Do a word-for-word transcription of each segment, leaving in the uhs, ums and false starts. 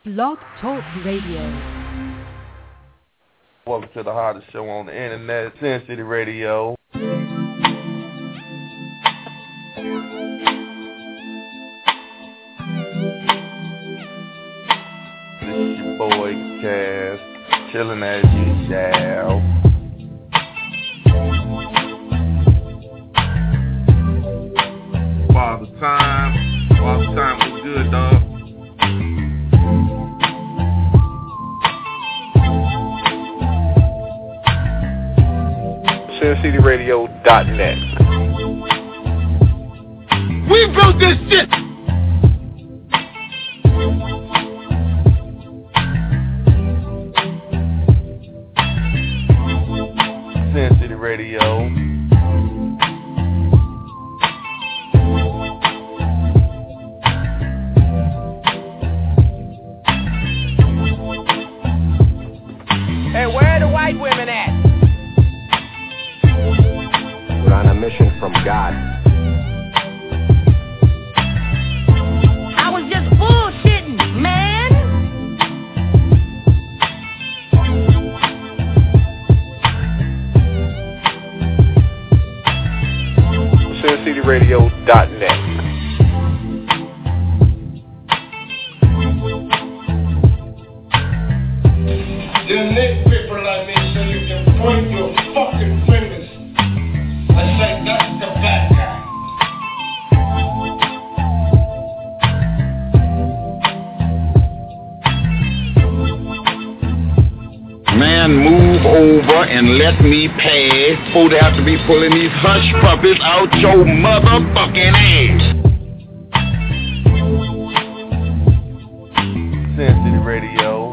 Blog Talk Radio. Welcome to the hottest show on the internet, Sin City Radio. This is your boy, Cass, chilling as usual. Father Time, Father Time was good, dog. Sin City Radio dot net. We built this shit! Sin City Radio. Hey, where are the white women at? We're on a mission from God. I was just bullshitting, man. Sin City Radio dot net. You need people like me so you can point your fucking fingers and say that's the bad guy. Man, move over and let me pass before they have to be pulling these hush puppies out your motherfucking ass. Sin City Radio.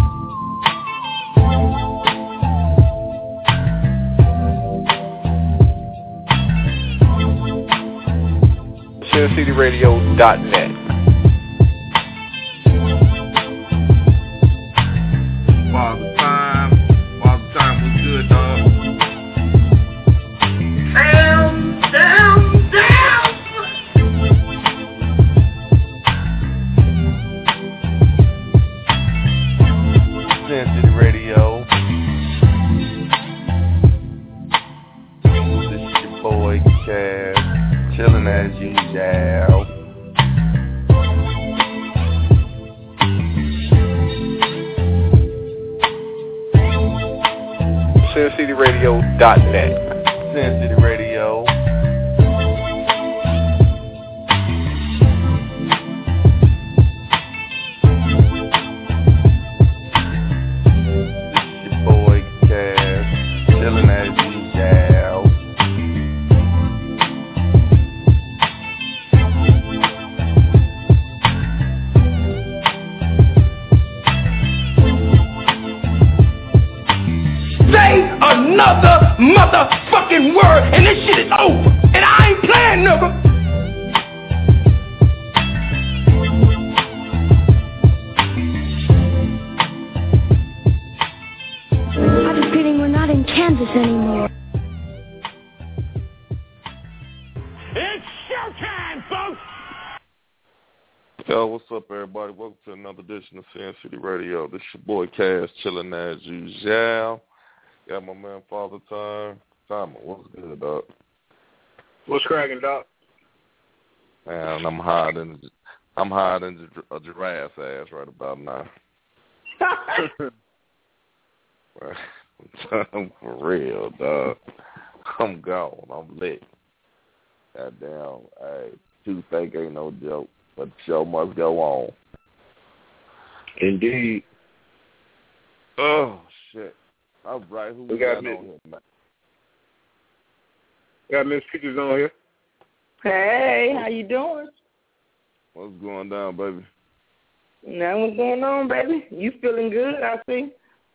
Sin City Radio dot net. Father Time, Father Time was good, dog. Down, down, down. Sin City Radio. This is your boy, Cass, chilling as usual. Sin City Radio dot net. Sin City Radio. This is your boy, Cass, chilling as usual. Say another motherfucking word and this shit is over. And I ain't playing, nigga. I have a feeling we're not in Kansas anymore. It's showtime, folks. Yo, what's up, everybody? Welcome to another edition of Sin City Radio. This your boy, Cass, chilling as usual. Got my man, Father Time. Time, what's good, dog? What's cracking, Doc? Man, I'm higher than I'm higher than a giraffe's ass right about now. I'm for real, dog. I'm gone. I'm lit. Goddamn, hey, toothache ain't no joke, but the show must go on. Indeed. Oh shit! All right, who We we got got Miss- on here, man? Got Miss Peaches on here. Hey, how you doing? What's going down, baby? Now what's going on, baby? You feeling good, I see.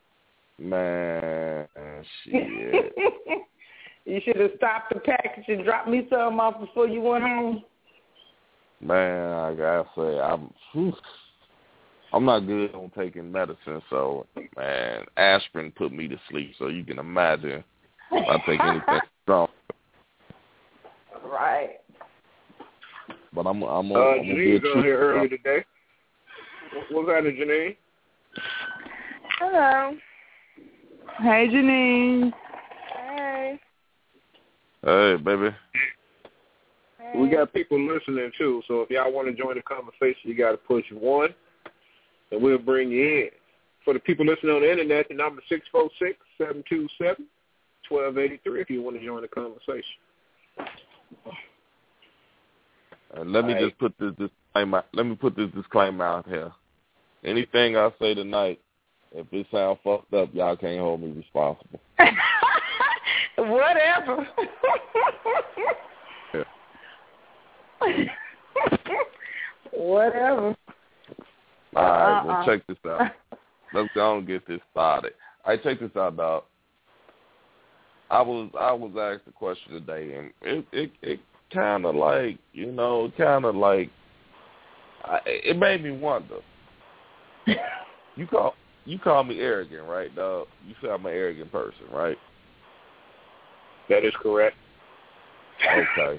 Man, shit. You should have stopped the package and dropped me some off before you went home. Man, I gotta say, I'm whew, I'm not good on taking medicine, so man, aspirin put me to sleep. So you can imagine if I take anything strong. Right. But I'm I'm Uh, gonna be a Janine's on true. here earlier today. What's happening, Janine? Hello. Hey, Janine. Hey. Hey, baby. Hey. We got people listening, too, so if y'all want to join the conversation, you got to push one, and we'll bring you in. For the people listening on the Internet, the number is six four six, seven two seven, one two eight three if you want to join the conversation. And let me All right. just put this disclaimer. Let me put this disclaimer out here. Anything I say tonight, if it sounds fucked up, y'all can't hold me responsible. Whatever. Whatever. All right, Uh-uh. well, check this out. Let's go and get this started. All right, check this out, dog. I was I was asked a question today, and it it, it kind of like, you know, kind of like, I, it made me wonder. You call you call me arrogant, right, dog? You say I'm an arrogant person, right? That is correct. Okay.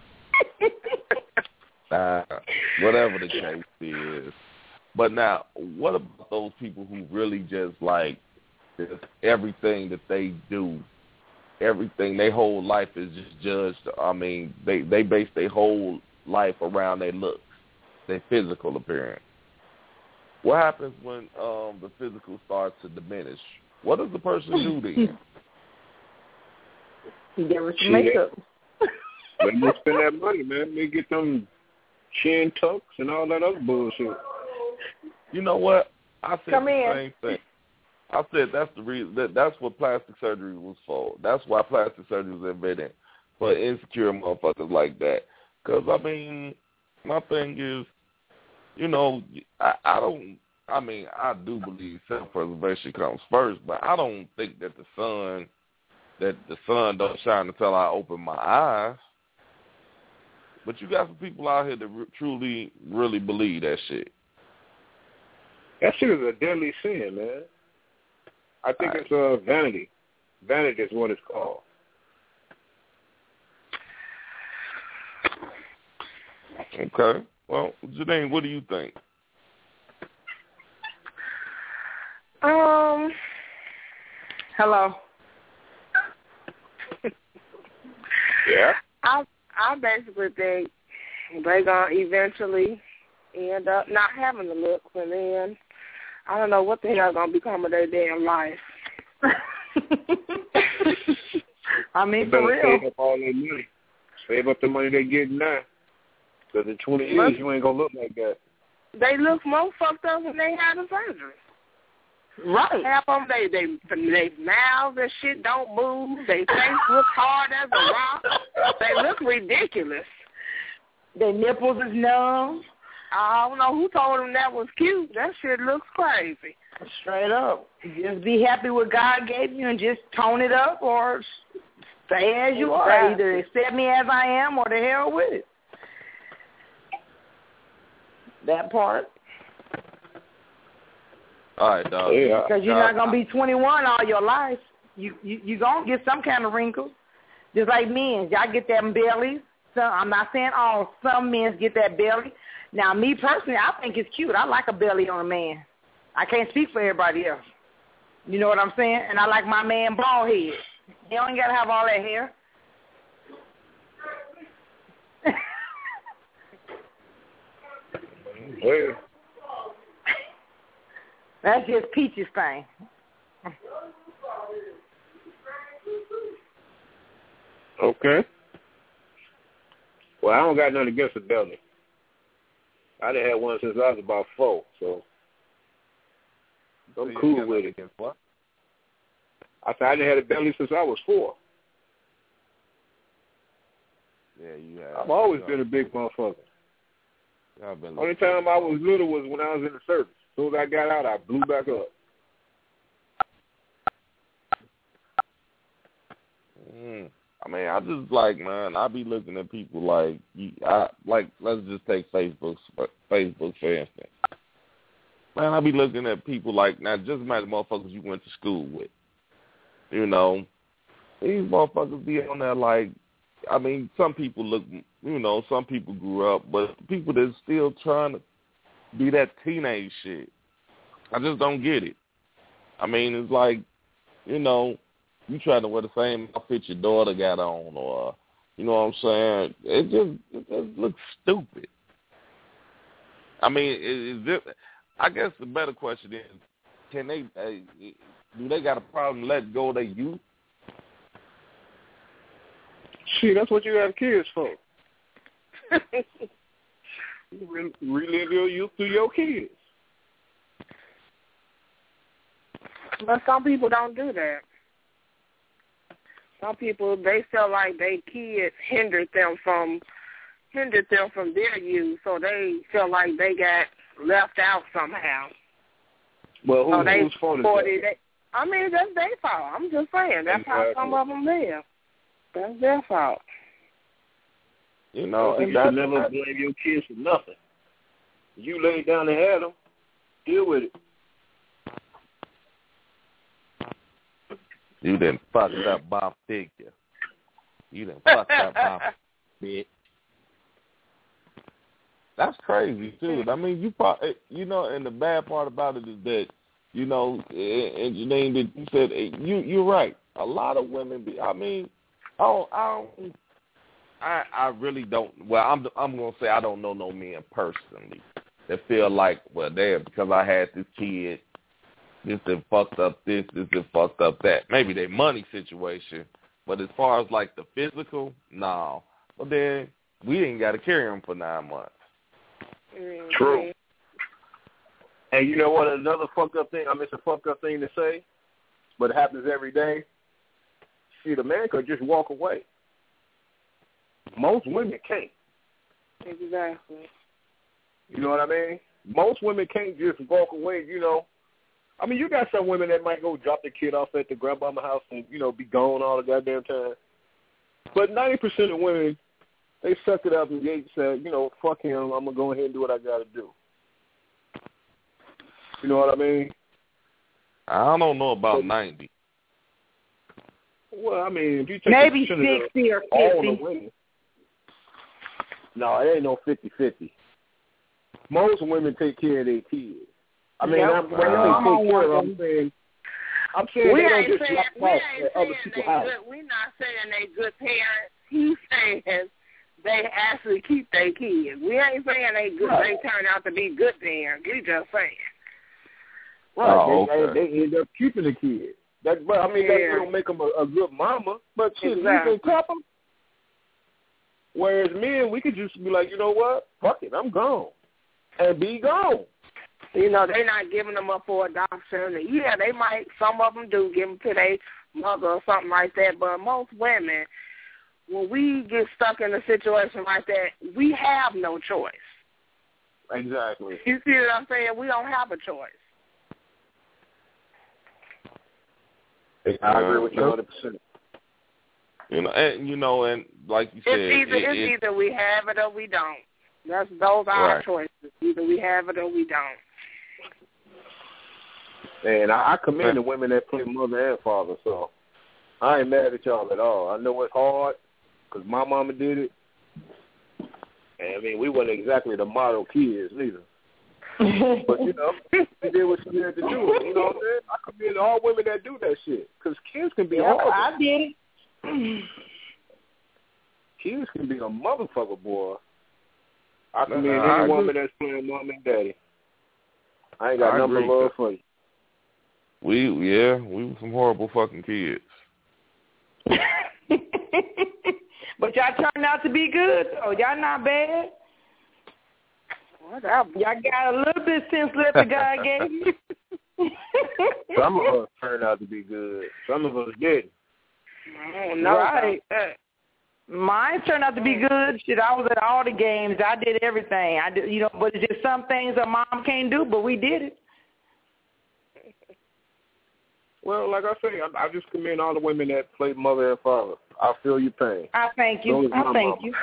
uh, whatever the case is. But now, what about those people who really just like just everything that they do, everything, their whole life is just judged? I mean, they, they base their whole life around their looks, their physical appearance. What happens when um, the physical starts to diminish? What does the person do then? You give her some makeup. Let me spend that money, man. They get them chin tucks and all that other bullshit. You know what? I said Come the in. same thing. I said that's the reason. That, that's what plastic surgery was for. That's why plastic surgery was invented, for insecure motherfuckers like that. Because, I mean, my thing is, you know, I, I don't, I mean, I do believe self-preservation comes first, but I don't think that the sun, that the sun don't shine until I open my eyes. But you got some people out here that re- truly, really believe that shit. That shit is a deadly sin, man. I think Right. it's uh, vanity. Vanity is what it's called. Okay. Well, Janine, what do you think? Um. Hello. Yeah. I I basically think they're gonna eventually end up not having the looks, and then I don't know what the hell gonna become of their damn life. I They mean, better for real. save up all their money. Save up the money they getting now. Because in twenty years, you ain't going to look like that. They look more fucked up when they had the surgery. Right. Half of them, they they they mouths and shit don't move. They face looks hard as a rock. They look ridiculous. Their nipples is numb. I don't know who told them that was cute. That shit looks crazy. Straight up. Just be happy with God gave you and just tone it up, or stay as you are. Exactly. Either accept me as I am or the hell with it. That part. All right, dog. Yeah. Because you're not going to be twenty-one all your life. You you you going to get some kind of wrinkles. Just like men. Y'all get that belly. Some, I'm not saying all. Some men get that belly. Now, me personally, I think it's cute. I like a belly on a man. I can't speak for everybody else. You know what I'm saying? And I like my man bald head. He don't got to have all that hair. Well, That's just Peach's thing. okay. Well, I don't got nothing against a belly. I done had one since I was about four, so I'm cool with it. What? I said I done had a belly since I was four. Yeah, you have. I've always you been a big motherfucker. know, I've been Only time I was little was when I was in the service. As soon as I got out, I blew back up. Mm. I mean, I just like, man, I be looking at people like, you, I like, let's just take Facebook, Facebook for instance. Man, I be looking at people like, now just imagine motherfuckers you went to school with. You know, these motherfuckers be on there like, I mean, some people look, you know, some people grew up, but people that's still trying to be that teenage shit. I just don't get it. I mean, it's like, you know, you try to wear the same outfit your daughter got on, or, you know what I'm saying? It just, it just looks stupid. I mean, is it, I guess the better question is, can they, uh, do they got a problem letting go of their youth? See, that's what you have kids for. You relive your youth through your kids. But some people don't do that. Some people, they feel like their kids hindered them from hindered them from their youth, so they feel like they got left out somehow. Well, who, so they, whose fault is forty, that? they, I mean, that's their fault. I'm just saying. That's exactly. how some of them live. That's their fault. You know, you should never blame your kids for nothing. You laid down and had them. Deal with it. You done fucked up my figure. You done fucked up my bitch. That's crazy too. I mean, you probably, you know, and the bad part about it is that, you know, and Janine, that you said you you're right. A lot of women be. I mean, I don't, I don't, I I really don't. Well, I'm I'm gonna say I don't know no men personally that feel like, well, damn, because I had this kid, this and fucked up this, this and fucked up that. Maybe their money situation, but as far as like the physical, no. Well, then we ain't got to carry them for nine months. Mm-hmm. True. And you know what? Another fucked up thing. I mean, it's a fucked up thing to say, but it happens every day. See, the man could just walk away. Most women can't. Exactly. You know what I mean? Most women can't just walk away, you know. I mean, you got some women that might go drop the kid off at the grandmama house and, you know, be gone all the goddamn time. But ninety percent of women, they suck it up and they say, you know, fuck him, I'm going to go ahead and do what I got to do. You know what I mean? I don't know about ninety. Well, I mean, if you take maybe the sixty or all fifty. the women, no, it ain't no fifty-fifty. Most women take care of their kids. I mean, Yep. I'm, when I say take care of them, I'm saying, I'm saying we they don't ain't just saying, drop we off ain't at other saying people's they house. good. We're not saying they good parents. He's saying they actually keep their kids. We ain't saying they good. Right. They turn out to be good parents. We just saying. Right, Oh, they, okay. they, they end up keeping the kids. That, but I mean, Yeah. that don't make them a, a good mama. But shit, Exactly. you can cup them. Whereas men, we could just be like, you know what? Fuck it, I'm gone, and be gone. You know, they're not giving them up for adoption. Yeah, they might, some of them do give them to their mother or something like that, but most women, when we get stuck in a situation like that, we have no choice. Exactly. You see what I'm saying? We don't have a choice. I agree with you one hundred percent. You know, and you know, and like you said, It's either it, it's it, either we have it or we don't. That's those are our Right. choices. Either we have it or we don't. And I, I commend the women that play mother and father, so I ain't mad at y'all at all. I know it's hard because my mama did it. And, I mean, we weren't exactly the model kids neither. But, you know, she did what she had to do. You know what I'm saying? I commend all women that do that shit because kids can be Yep, horrible. I did it. Kids can be a motherfucker, boy. I Nah, commend I any agree. woman that's playing mom and daddy. I ain't got I nothing but agree. love for you. we yeah, we were some horrible fucking kids. But y'all turned out to be good, so y'all not bad. Whatever. Y'all got a little bit of sense left that God gave you. Some of us turned out to be good. Some of us didn't. I don't know. Right. Mine turned out to be good. Shit, I was at all the games. I did everything. I did, you know, but it's just some things that mom can't do, but we did it. Well, like I say, I, I just commend all the women that play mother and father. I feel your pain. I thank So you. is I my thank mama. you.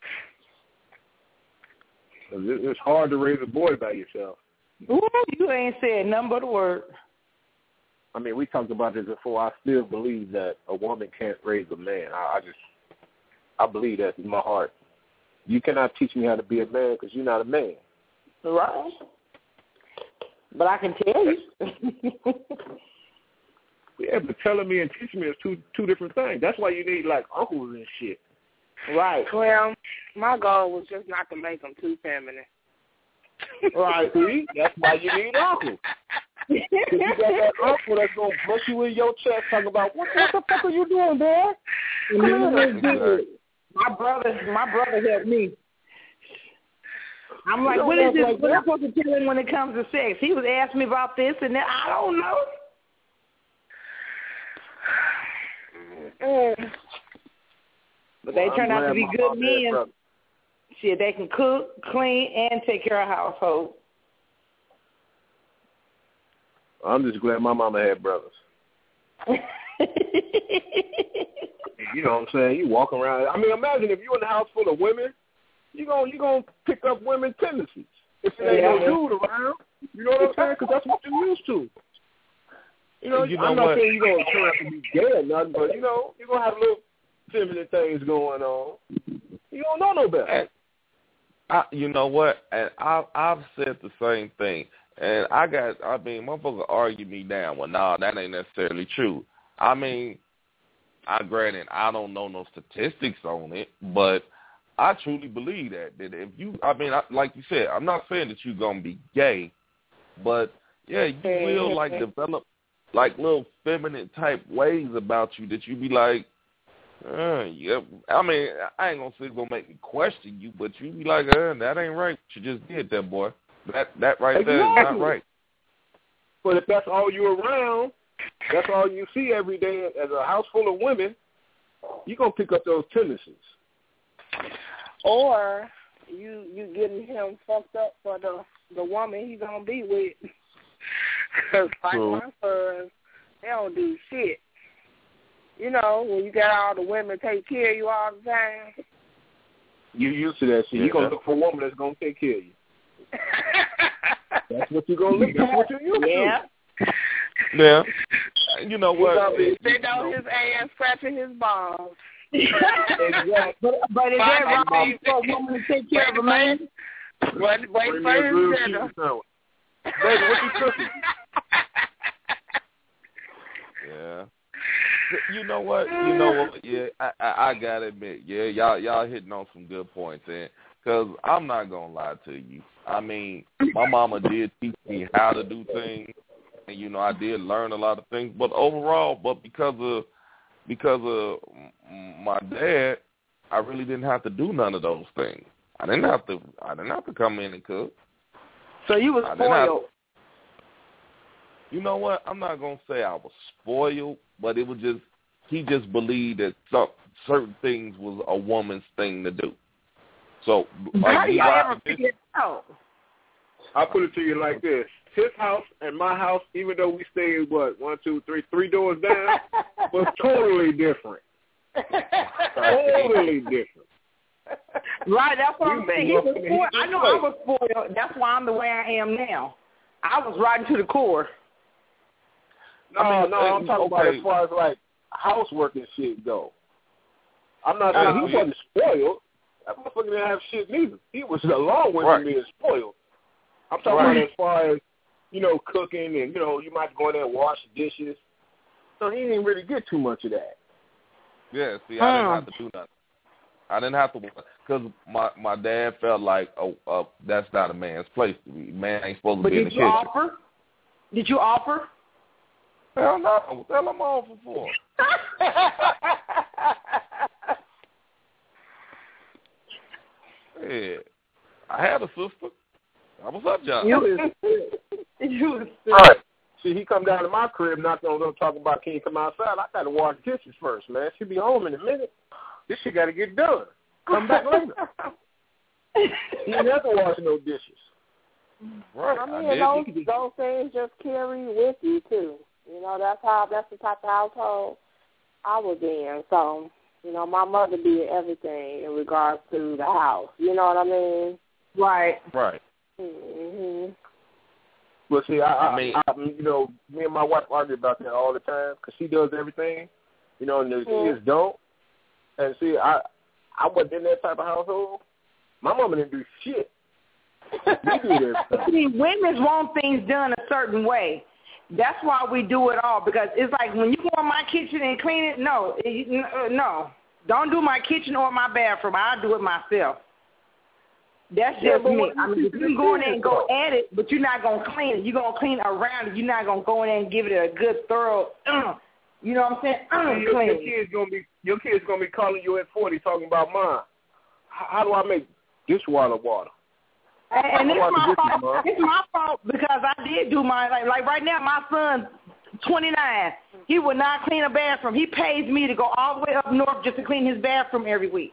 'Cause it, it's hard to raise a boy by yourself. Ooh, you ain't said nothing but a word. I mean, we talked about this before. I still believe that a woman can't raise a man. I, I just, I believe that in my heart. You cannot teach me how to be a man because you're not a man. Right. but I can tell you. Yeah, but telling me and teaching me is two two different things. That's why you need, like, uncles and shit. Right. Well, my goal was just not to make them too feminine. Right, see? That's why you need uncles. Because you got that uncle that's going to brush you in your chest talking about, what, what the fuck are you doing, boy? My brother, my brother helped me. I'm like, You don't what is act this? like What am I that. supposed to tell him when it comes to sex? He was asking me about this and that. I don't know. Mm. But they Well, turn I'm out to glad be my good mom had men. brothers. Shit, they can cook, clean, and take care of household. I'm just glad my mama had brothers. You know what I'm saying? You walk around. I mean, imagine if you're in a house full of women, you're going you gonna pick up women's tendencies. If there ain't no dude around, you know what I'm saying? Because that's what you're used to. You know, You know I'm not what? saying you're going to turn out to be gay or nothing, but, you know, you're going to have little feminine things going on. You don't know no better. And I, you know what? And I, I've said the same thing. And I got, I mean, motherfuckers argue me down. Well, nah, that ain't necessarily true. I mean, I granted, I don't know no statistics on it, but I truly believe that. That if you, I mean, I, like you said, I'm not saying that you're going to be gay, but, yeah, you will, like, develop, like, little feminine type ways about you that you be like, uh, yeah. I mean, I ain't going to say it's going to make me question you, but you be like, uh, that ain't right. You just did that, boy. That that right there is not right. But if that's all you're around, that's all you see every day as a house full of women, you're going to pick up those tendencies. Or you you getting him fucked up for the, the woman he's going to be with. Because like True. my sons, they don't do shit. You know, when you got all the women take care of you all the time. You used to that shit. Yeah. You're going to look for a woman that's going to take care of you. That's what you're going to look for. That's what you're used Yeah. to. Yeah. You know He's what? gonna be- Sitting on his ass, scratching his balls. Exactly. But, but is that wrong for a woman to take care of a man? Wait, wait Bring for me a grilled his dinner. chicken sandwich. Baby, what you cooking? Yeah. You know what? You know what? Yeah, I, I, I gotta admit, yeah, y'all y'all hitting on some good points, and because I'm not gonna lie to you. I mean, my mama did teach me how to do things, and you know, I did learn a lot of things. But overall, but because of because of my dad, I really didn't have to do none of those things. I didn't have to. I didn't have to come in and cook. So you was I didn't have spoiled. You know what? I'm not gonna say I was spoiled, but it was just he just believed that some certain things was a woman's thing to do. So like, How do y'all why- ever figure it out? I'll put it to you like this. His house and my house, even though we stayed, what, one, two, three, three doors down, was totally different. Totally different. Right, that's what I'm We saying. He was was walking- spoiled. he I know I was spoiled. That's why I'm the way I am now. I was riding to the core. No, I mean, no, I'm talking about okay. as far as, like, housework and shit go. I'm not saying Uh, he wasn't spoiled. That motherfucker didn't have shit neither. He was along with Right. me being spoiled. I'm talking Right. about as far as, you know, cooking and, you know, you might go in there and wash dishes. So he didn't really get too much of that. Yeah, see, I didn't Hmm. have to do nothing. I didn't have to, because my my dad felt like, oh, uh, that's not a man's place. Man ain't supposed to But be in did the you kitchen. offer? Did you offer? Hell no. What the hell am I offer for? Yeah, I had a sister. That was her job. You was, you was Right. See, he come down to my crib, knocked on the door, talking about, can you come outside? I got to wash dishes first, man. She'll be home in a minute. This shit got to get done. Come back later. He didn't have to wash no dishes. Right. I I mean, did. those those things just carry with you too. You know, that's how that's the type of household I was in. So, you know, my mother did everything in regards to the house. You know what I mean? right. Right. Mhm. But see, I, I, I mean- I, you know, me and my wife argue about that all the time because she does everything, you know, and the Mm. kids don't. And see, I, I wasn't in that type of household. My mama didn't do shit. We do this. See, women want things done a certain way. That's why we do it all, because it's like when you go in my kitchen and clean it, no, it, no. Don't do my kitchen or my bathroom. I'll do it myself. That's just yeah, me. I mean, you can go in there and go at it, but you're not going to clean it. You're going to clean around it. You're not going to go in there and give it a good, thorough, uh, you know what I'm saying? Uh, your, clean. Your kid's going to be your kid's gonna be calling you at forty talking about mine. How, how do I make dishwater water? And, and it's my fault. It's my fault because I did do mine. Like, like right now, my son's twenty-nine. He would not clean a bathroom. He pays me to go all the way up north just to clean his bathroom every week.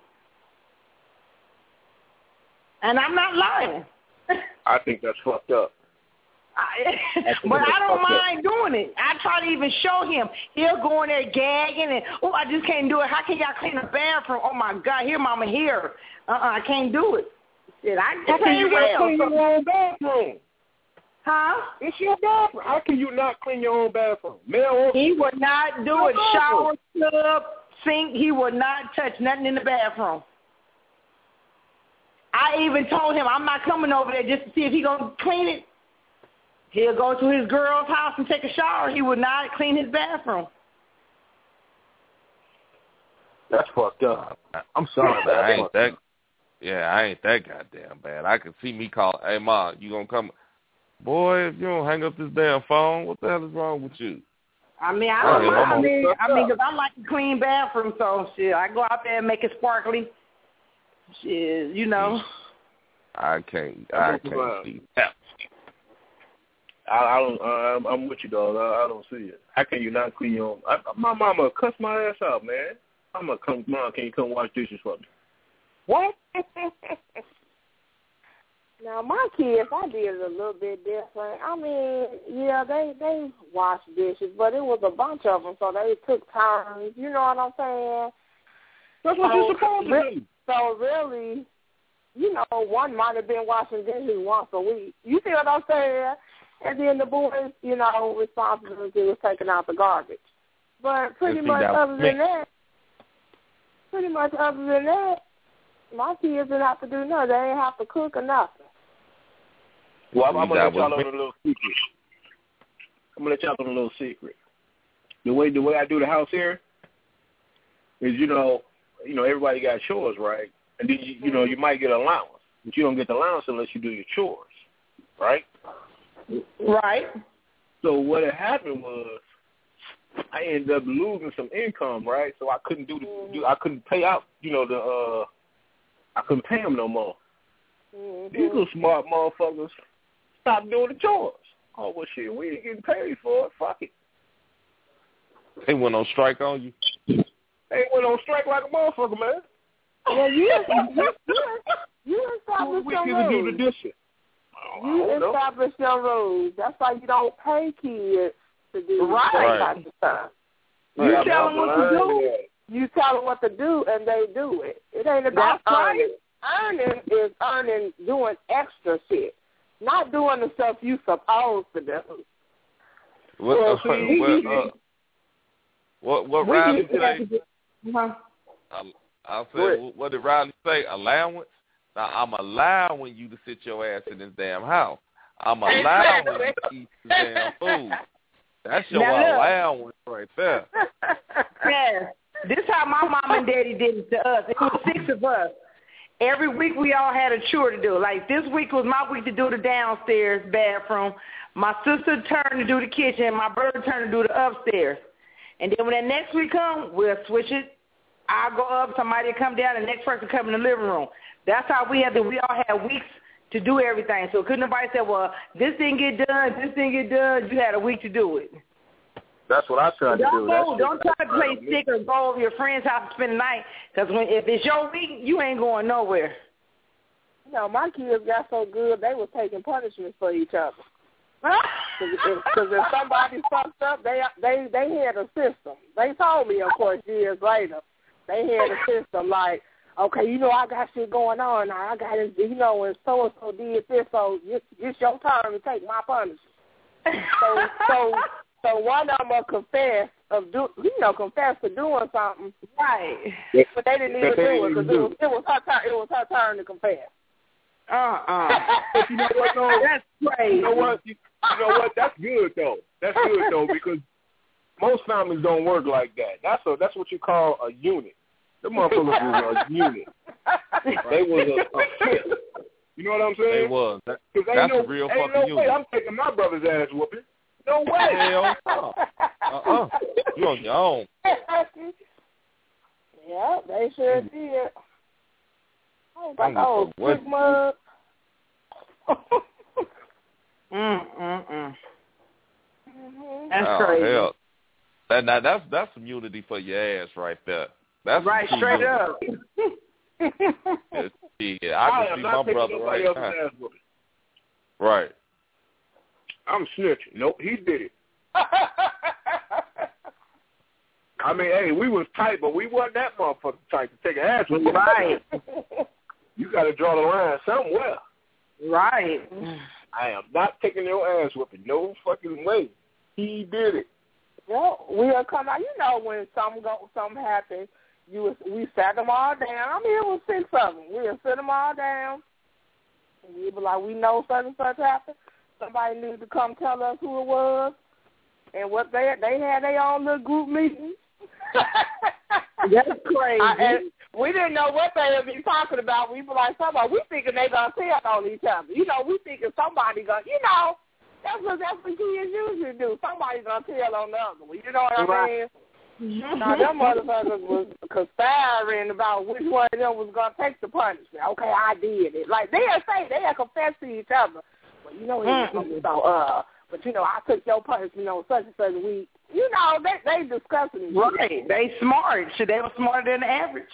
And I'm not lying. I think that's fucked up. I, but I don't mind up. doing it. I try to even show him. He'll go in there gagging and, oh, I just can't do it. How can y'all clean a bathroom? Oh, my God, here, Mama, here. Uh-uh, I can't do it. Shit, I How can you well. not clean your own bathroom? Huh? It's your bathroom. How can you not clean your own bathroom? Male he would not do it. Shower, tub, sink. He would not touch nothing in the bathroom. I even told him I'm not coming over there just to see if he's going to clean it. He'll go to his girl's house and take a shower. He would not clean his bathroom. That's fucked up. I'm sorry, man. I ain't that. Yeah, I ain't that goddamn bad. I can see me call, hey, Ma, you going to come? Boy, if you don't hang up this damn phone, what the hell is wrong with you? I mean, I don't know. I mean, I mean, because I like to clean bathroom, so shit, I go out there and make it sparkly. Shit, you know. I can't. I can't see that. I, I don't. Uh, I'm with you, dog. I, I don't see it. How can you not clean your own? I, my mama cuss my ass out, man. I'm gonna come. Mom, can you come wash dishes for me? What? Now my kids, I did it a little bit different. I mean, yeah, they they wash dishes, but it was a bunch of them, so they took turns. You know what I'm saying? That's what so, you're supposed to do. So really, you know, one might have been washing dishes once a week. You see what I'm saying? And then the boys, you know, responsibility was taking out the garbage. But pretty much other than that, pretty much other than that, my kids didn't have to do nothing. They didn't have to cook or nothing. Well, I'm, I'm going to let y'all know a little secret. I'm going to let y'all know a little secret. The way the way I do the house here is, you know, you know, everybody got chores, right? And then, you, you know, you might get an allowance, but you don't get the allowance unless you do your chores, right? Right. So what had happened was I ended up losing some income, right? So I couldn't do the, mm-hmm. do, I couldn't pay out, you know, the, uh, I couldn't pay them no more. Mm-hmm. These little smart motherfuckers stopped doing the chores. Oh, well, shit, we ain't getting paid for it. Fuck it. They went on strike on you? They went on strike like a motherfucker, man. Well, you, you, you established your rules. Do the dishes. Oh, you establish your rules. That's why you don't pay kids to do right. that type of stuff. You right. tell them what to do. You tell them what to do, and they do it. It ain't about That's earning. Right. Earning is earning doing extra shit, not doing the stuff you supposed to do. What? Well, Uh, see, what, uh, what? What? Riley say? Uh-huh. Um, I said, what did Riley say? Allowance. Now, I'm allowing you to sit your ass in this damn house. I'm allowing you to eat this damn food. That's your now, allowance right there. Yeah. This is how my mom and daddy did it to us. It was six of us. Every week we all had a chore to do. Like this week was my week to do the downstairs bathroom. My sister turned to do the kitchen. My brother turned to do the upstairs. And then when that next week comes, we'll switch it. I'll go up, somebody will come down, the next person come in the living room. That's how we had to, we all had weeks to do everything. So couldn't nobody say, well, this didn't get done, this didn't get done. You had a week to do it. That's what I tried don't to do. Go, don't try to play stick or go over your friend's house and spend the night, because if it's your week, you ain't going nowhere. You know, my kids got so good, they were taking punishment for each other. Because if, if somebody fucked up, they they they had a system. They told me, of course, years later, they had a system like, okay, you know, I got shit going on now. I got it, you know, and so and so did this, so it's, it's your turn to take my punishment. So so so one of them will confess of do, you know, confess to doing something, right? But they didn't even do it because it was it was her turn. It was her turn to confess. Uh-uh. But you know what, though? That's crazy. You know what? You, you know what? That's good, though. That's good, though, because most families don't work like that. That's a that's what you call a unit. The motherfuckers was a unit. They was a, a fifth. You know what I'm saying? They was. That, ain't that's no, a real ain't fucking no way unit. I'm taking my brother's ass whooping. No way. Hell no. Uh-uh. You on your own. Yeah, they sure did. Oh, like I'm oh, what? quick mug. mm, mm, mm. Mm-hmm. That's oh, crazy. Hell. That, now, that's, that's some unity for your ass right there. That's right, straight up. Yeah, I I can am see not my brother taking right nobody else's now. ass whooping. Right. I'm snitching. Nope, he did it. I mean, hey, we was tight, but we wasn't that motherfucker tight to take an ass whooping. Right. You got to draw the line somewhere. Right. I am not taking your ass whooping. No fucking way. He did it. Well, we'll come out. You know, when something go, something happens, you was, we sat them all down. I'm here with six of them. We'll sit them all down. And we be like, we know such and such happened. Somebody needs to come tell us who it was and what they they had their own little group meeting. That's crazy. I, and we didn't know what they would be talking about. We be like, somebody, we thinking they gonna tell on each other. You know, we thinking somebody gonna, you know, that's what that's what kids usually do. Somebody's gonna tell on the other one. You know what I mean? Mm-hmm. Now, them motherfuckers was conspiring about which one of them was going to take the punishment. Okay, I did it. Like, they'll say, they'll confess to each other. Well, you know, mm-hmm. so, uh, but, you know, I took your punishment on such and such a week. You know, they they discussing it. Right. They smart. Shit, they were smarter than the average.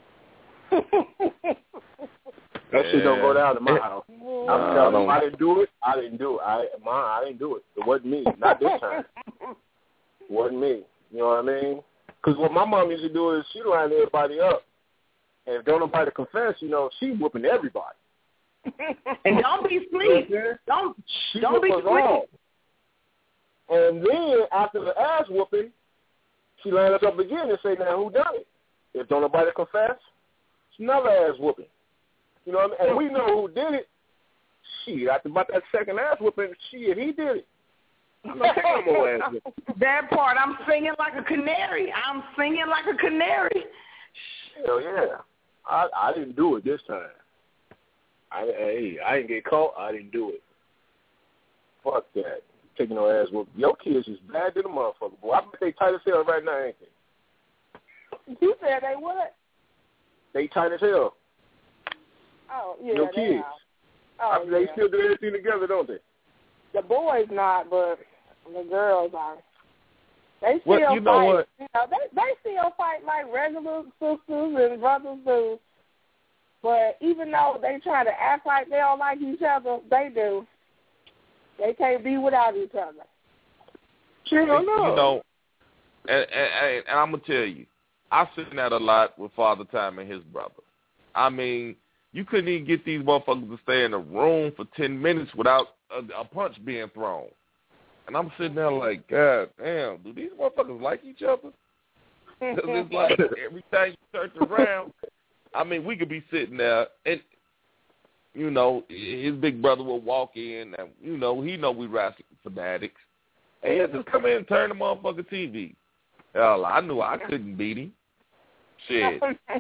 That shit don't go down in my house. Uh, I'm telling you, I didn't do it. I didn't do it. I, mine, I didn't do it. It wasn't me. Not this time. It wasn't me. You know what I mean? Because what my mom used to do is she lined everybody up. And if don't nobody confess, you know, she whooping everybody. And don't be asleep. Don't, she don't be asleep. And then after the ass whooping, she lined us up again and say, now, who done it? If don't nobody confess, it's another ass whooping. You know what I mean? And we know who did it. Shit, after about that second ass whooping, shit, he did it. I'm not taking no more ass whooping. That part, I'm singing like a canary. I'm singing like a canary. Hell yeah. I I didn't do it this time. I hey, I didn't get caught. I didn't do it. Fuck that. Taking no ass whooping. Your kids is bad than a motherfucker, boy. I bet they tight as hell right now, ain't they? You said they what? They tight as hell. Oh, yeah, Your they kids. are. Oh, I, they yeah. still do everything together, don't they? The boys not, but the girls are. They still Well, you know fight. what? You know, they they still fight like regular sisters and brothers do. But even though they try to act like they don't like each other, they do. They can't be without each other. Sure, no. You know, and, and, and I'm gonna tell you, I sit that a lot with Father Time and his brother. I mean, you couldn't even get these motherfuckers to stay in a room for ten minutes without a, a punch being thrown. And I'm sitting there like, God damn, do these motherfuckers like each other? Because it's like every time you turn around, I mean, we could be sitting there and, you know, his big brother will walk in and, you know, he know we wrestling fanatics. And he'll just come in and turn the motherfucking T V. Hell, I knew I couldn't beat him. Shit.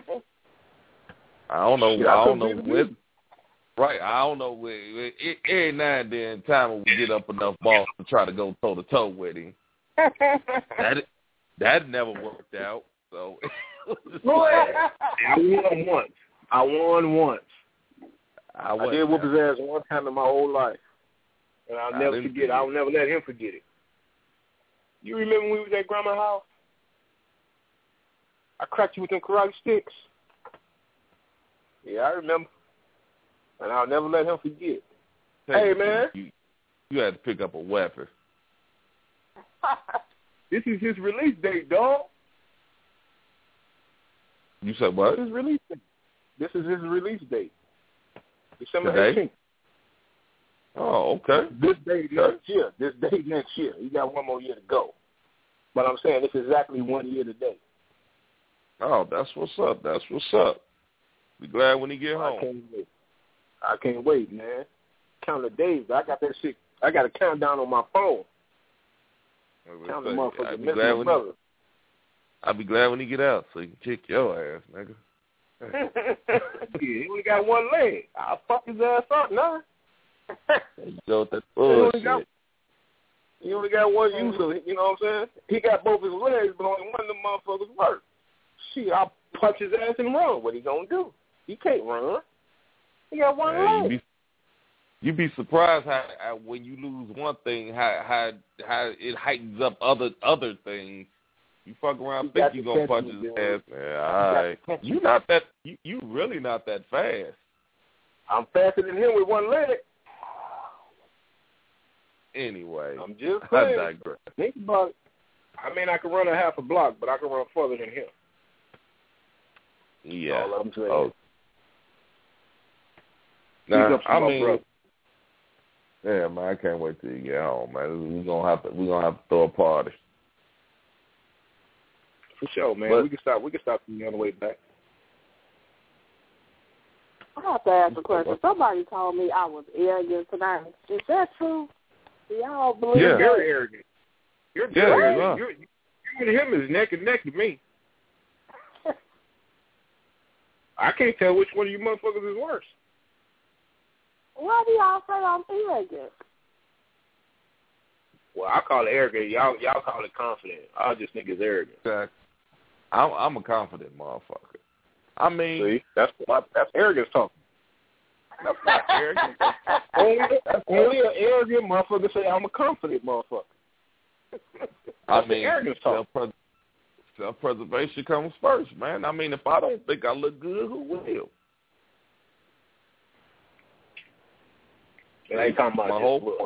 I don't know. Shit, I I don't know couldn't beat where. him. Right, I don't know where. It, every now and then, time we get up enough balls to try to go toe to toe with him. That that never worked out. So Boy, I won once. I won once. I, I did whoop his ass one time in my whole life, and I'll I never didn't forget it. I'll never let him forget it. You remember when we was at Grandma's house? I cracked you with them karate sticks. Yeah, I remember. And I'll never let him forget. Hey, you, man. You, you had to pick up a weapon. This is his release date, dog. You said what? This is his release date. This is his release date. December Today? eighteenth. Oh, okay. This day next year. This day next year. He got one more year to go. But I'm saying it's exactly one year today. Oh, that's what's up. That's what's up. Be glad when he get I home. can't wait. I can't wait, man. Count the days. I got that shit. I got a countdown on my phone. Count the motherfuckers. Miss my brother. I'll be glad when he get out so he can kick your ass, nigga. Yeah, he only got one leg. I'll fuck his ass up now. You go with that bullshit. He only got, he only got one use of it, you know what I'm saying? He got both his legs, but only one of them motherfuckers work. Shit, I'll punch his ass and run. What he gonna do? He can't run. He got one Man, leg. You be, you be surprised how, how when you lose one thing, how how how it heightens up other other things. You fuck around, you think you gonna punch his ass, man. All right, you not that. You you really not that fast. I'm faster than him with one leg. Anyway, I'm just I saying. digress. Think about it. I mean, I can run a half a block, but I can run further than him. Yeah. All I'm saying. Oh. Nah, I mean, brother. yeah, man, I can't wait till you get home, man. We're gonna have to we're gonna have to throw a party. For sure, man. But, we can stop. We can stop you on the way back. I have to ask a question. Somebody told me I was arrogant tonight. Is that true? Do y'all believe You're that? very arrogant. You're Yeah, very you arrogant. are. You're, you and him is neck and neck to me. I can't tell which one of you motherfuckers is worse. Why do y'all say I'm arrogant? Well, I call it arrogant. Y'all, y'all call it confident. I just think it's arrogant. Exactly. I'm, I'm a confident motherfucker. I mean, See, that's what, that's arrogance talking. That's not arrogant. only, only an arrogant motherfucker say I'm a confident motherfucker. I mean, arrogance talking. self-pres- self-preservation comes first, man. I mean, if I don't think I look good, who will? And I ain't talking about My just whole look.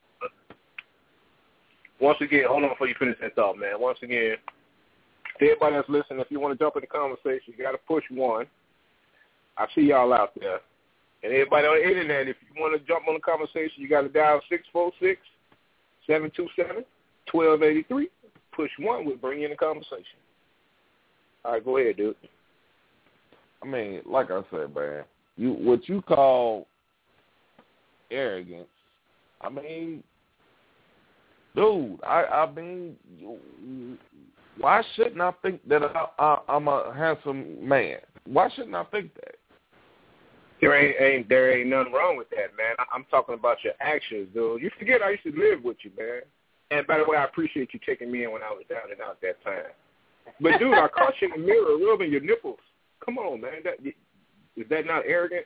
Once again, hold on before you finish that thought, man. Once again, to everybody that's listening, if you want to jump in the conversation, you got to push one. I see y'all out there. And everybody on the internet, if you want to jump on the conversation, you got to dial six four six, seven two seven, one two eight three. Push one, we'll bring you in the conversation. All right, go ahead, dude. I mean, like I said, man, you what you call arrogance, I mean, dude, I, I mean, why shouldn't I think that I, I, I'm a handsome man? Why shouldn't I think that? There ain't, ain't there ain't nothing wrong with that, man. I, I'm talking about your actions, dude. You forget I used to live with you, man. And by the way, I appreciate you taking me in when I was down and out that time. But dude, I caught you in the mirror rubbing your nipples. Come on, man. That, is that not arrogant?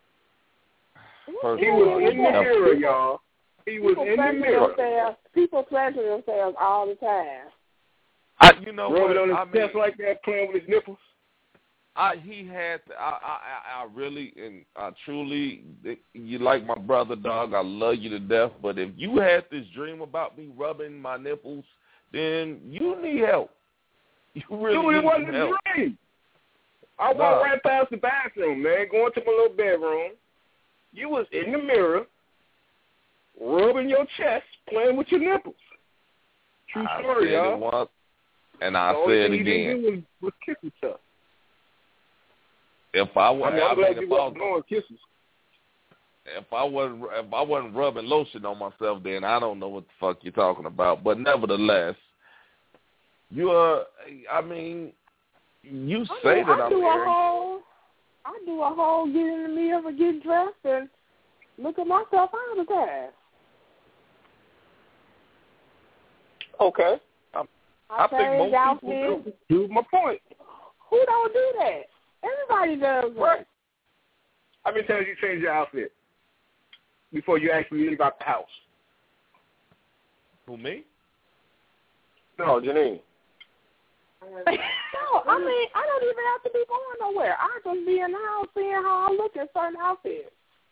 First He was in the mirror, y'all. He was people in the mirror. Themselves, people pleasure themselves all the time. I, you know Rubbing what? on his I mean, chest like that, playing with his nipples. I, he had, to, I, I, I really, and I truly, you like my brother, dog. I love you to death. But if you had this dream about me rubbing my nipples, then you need help. You really Dude, it need wasn't some a help. dream. I Nah. walked right past the bathroom, man, going to my little bedroom. You was in the mirror, rubbing your chest, playing with your nipples. True I story, said y'all. it once, and I the only said thing it you didn't again. do was, was kiss each other. If I was, I mean, I'm I glad mean, you if I wasn't was, blowing kisses. if I wasn't, if I wasn't rubbing lotion on myself, then I don't know what the fuck you're talking about. But nevertheless, you are. I mean, you I say mean, that I I'm do a arrogant. whole, I do a whole get in the mirror, get dressed, and look at myself all the time. Okay. I, I, I think most outfits. people do. Prove my point. Who don't do that? Everybody does that. Right. How many times you change your outfit before you actually leave out the house? Who, me? No, Janine. No, I mean, I don't even have to be going nowhere. I just be in the house seeing how I look in certain outfits.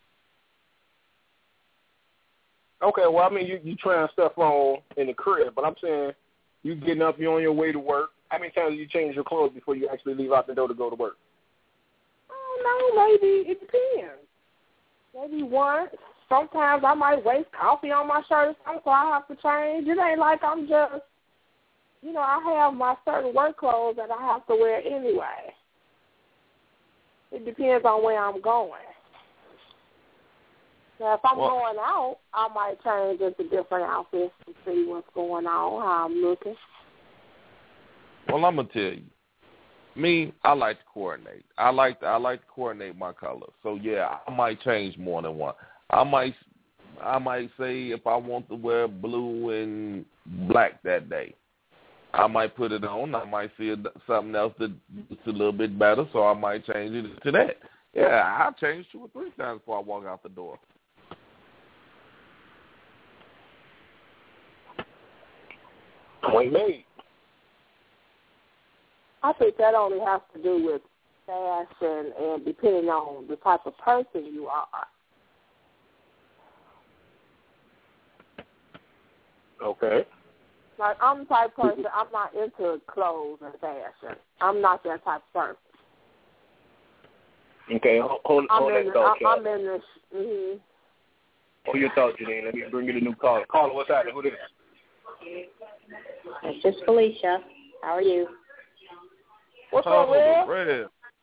Okay, well, I mean, you you trying stuff on in the crib, but I'm saying you getting up, you're on your way to work. How many times do you change your clothes before you actually leave out the door to go to work? I don't know, maybe it depends. Maybe once. Sometimes I might waste coffee on my shirt or something, so I have to change. It ain't like I'm just, you know, I have my certain work clothes that I have to wear anyway. It depends on where I'm going. Now, if I'm Well, going out, I might change into different outfits to see what's going on, how I'm looking. Well, I'm gonna tell you. Me, I like to coordinate. I like to, I like to coordinate my colors. So yeah, I might change more than one. I might I might say if I want to wear blue and black that day, I might put it on. I might see something else that's a little bit better, so I might change it to that. Yeah, I'll change two or three times before I walk out the door. Point made. I think that only has to do with fashion and depending on the type of person you are. Okay. Like, I'm the type of person, I'm not into clothes and fashion. I'm not that type of person. Okay, hold, hold, hold that in, thought, I'm, I'm in this, mm-hmm. Hold your thought, Janine. Let me bring you the new caller. Caller, what's happening? Who this? It's just Felicia. How are you? What's oh, up, Red?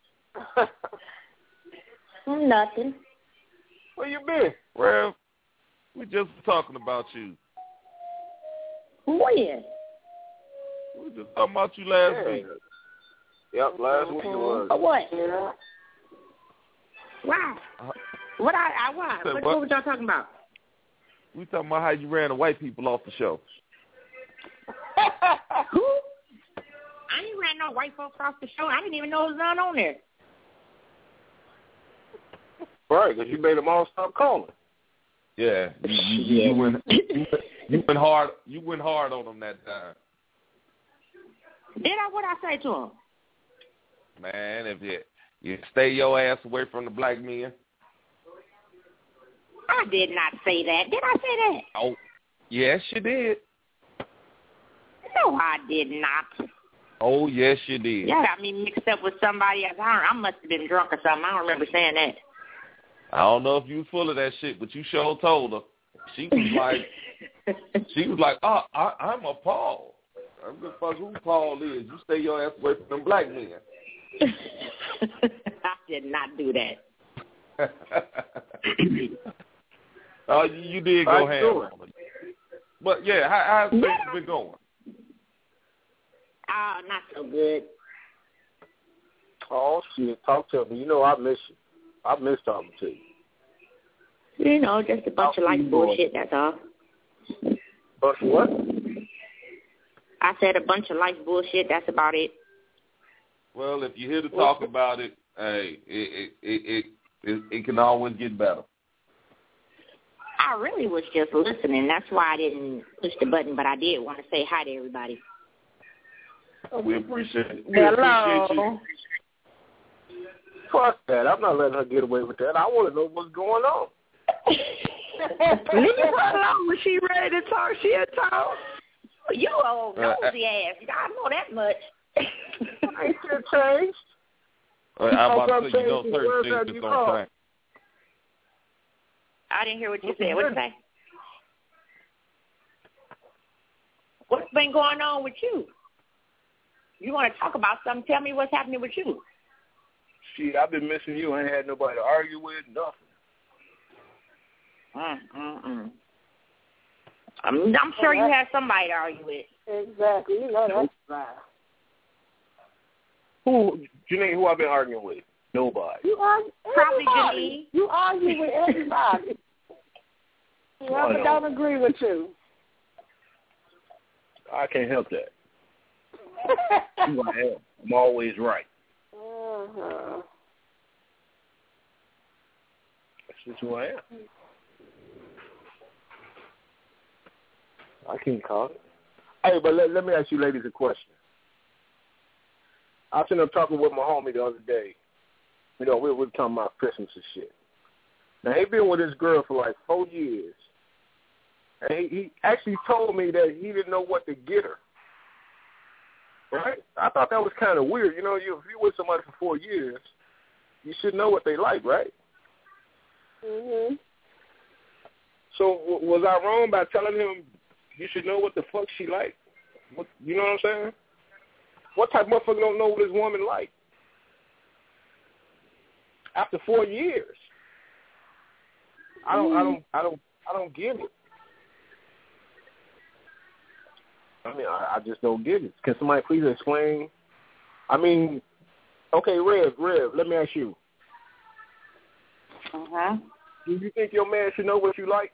Nothing. Where you been? Well, we just talking about you. When? We were just talking about you last yeah. week. Yep, last week it was. For what? Yeah. Wow. Uh, What I, I what? What, what? What were y'all talking about? We talking about how you ran the white people off the show. Who? I ain't ran no white folks off the show. I didn't even know it was none on there. Right, because you made them all stop calling. Yeah, you, you, you, went, you, you went hard. You went hard on them that time. Did I? What I say to him? Man, if you you stay your ass away from the black men. I did not say that. Did I say that? Oh, yes, you did. No, I did not. Oh, yes, you did. Yeah, got me mixed up with somebody else. I, don't, I must have been drunk or something. I don't remember saying that. I don't know if you was full of that shit, but you sure told her. She was like, she was like, oh, I, I'm a Paul. I don't give a fuck who Paul is. You stay your ass away from them black men. I did not do that. Oh, uh, you, you did go ham on it. But yeah, how, how's things yeah. been going? Oh, not so good. Oh shit! Talk to me. You know I miss you. I miss talking to you. You know, just a bunch Talk of like bullshit. That's all. Bunch of what? I said a bunch of life bullshit. That's about it. Well, if you're here to talk about it, hey, it it it it, it can always get better. I really was just listening. That's why I didn't push the button, but I did want to say hi to everybody. Oh, we appreciate it. We Hello. appreciate you. Fuck that. I'm not letting her get away with that. I want to know what's going on. Leave her alone. When she ready to talk, she'll talk. You old nosy uh, ass. I know that much. I ain't still changed. Uh, I'm about to say, you know, certain things just don't change. I didn't hear what you said. What did you say? What's been going on with you? You want to talk about something? Tell me what's happening with you. Shit, I've been missing you. I ain't had nobody to argue with, nothing. Mm, mm, mm. I'm, I'm sure you have somebody to argue with. Exactly. You know that's right. Who, Janine, who I've been arguing with? Nobody. You argue, Probably Janine. You argue with everybody. Whoever don't agree with you. I can't help that. Who I am. I'm always right. Uh-huh. That's just who I am. I can't call it. Hey, but let, let me ask you ladies a question. I was sitting up talking with my homie the other day. You know, we were talking about Christmas and shit. Now, he been with this girl for like four years. And he, he actually told me that he didn't know what to get her. Right? I thought that was kind of weird. You know, you, if you're with somebody for four years, you should know what they like, right? Mm-hmm. So w- was I wrong by telling him you should know what the fuck she like? What, you know what I'm saying? What type of motherfucker don't know what his woman like? After four years. I don't, I don't, I don't, I don't get it. I mean, I, I just don't get it. Can somebody please explain? I mean, okay, Rev, Rev, let me ask you. Uh-huh. Do you think your man should know what you like?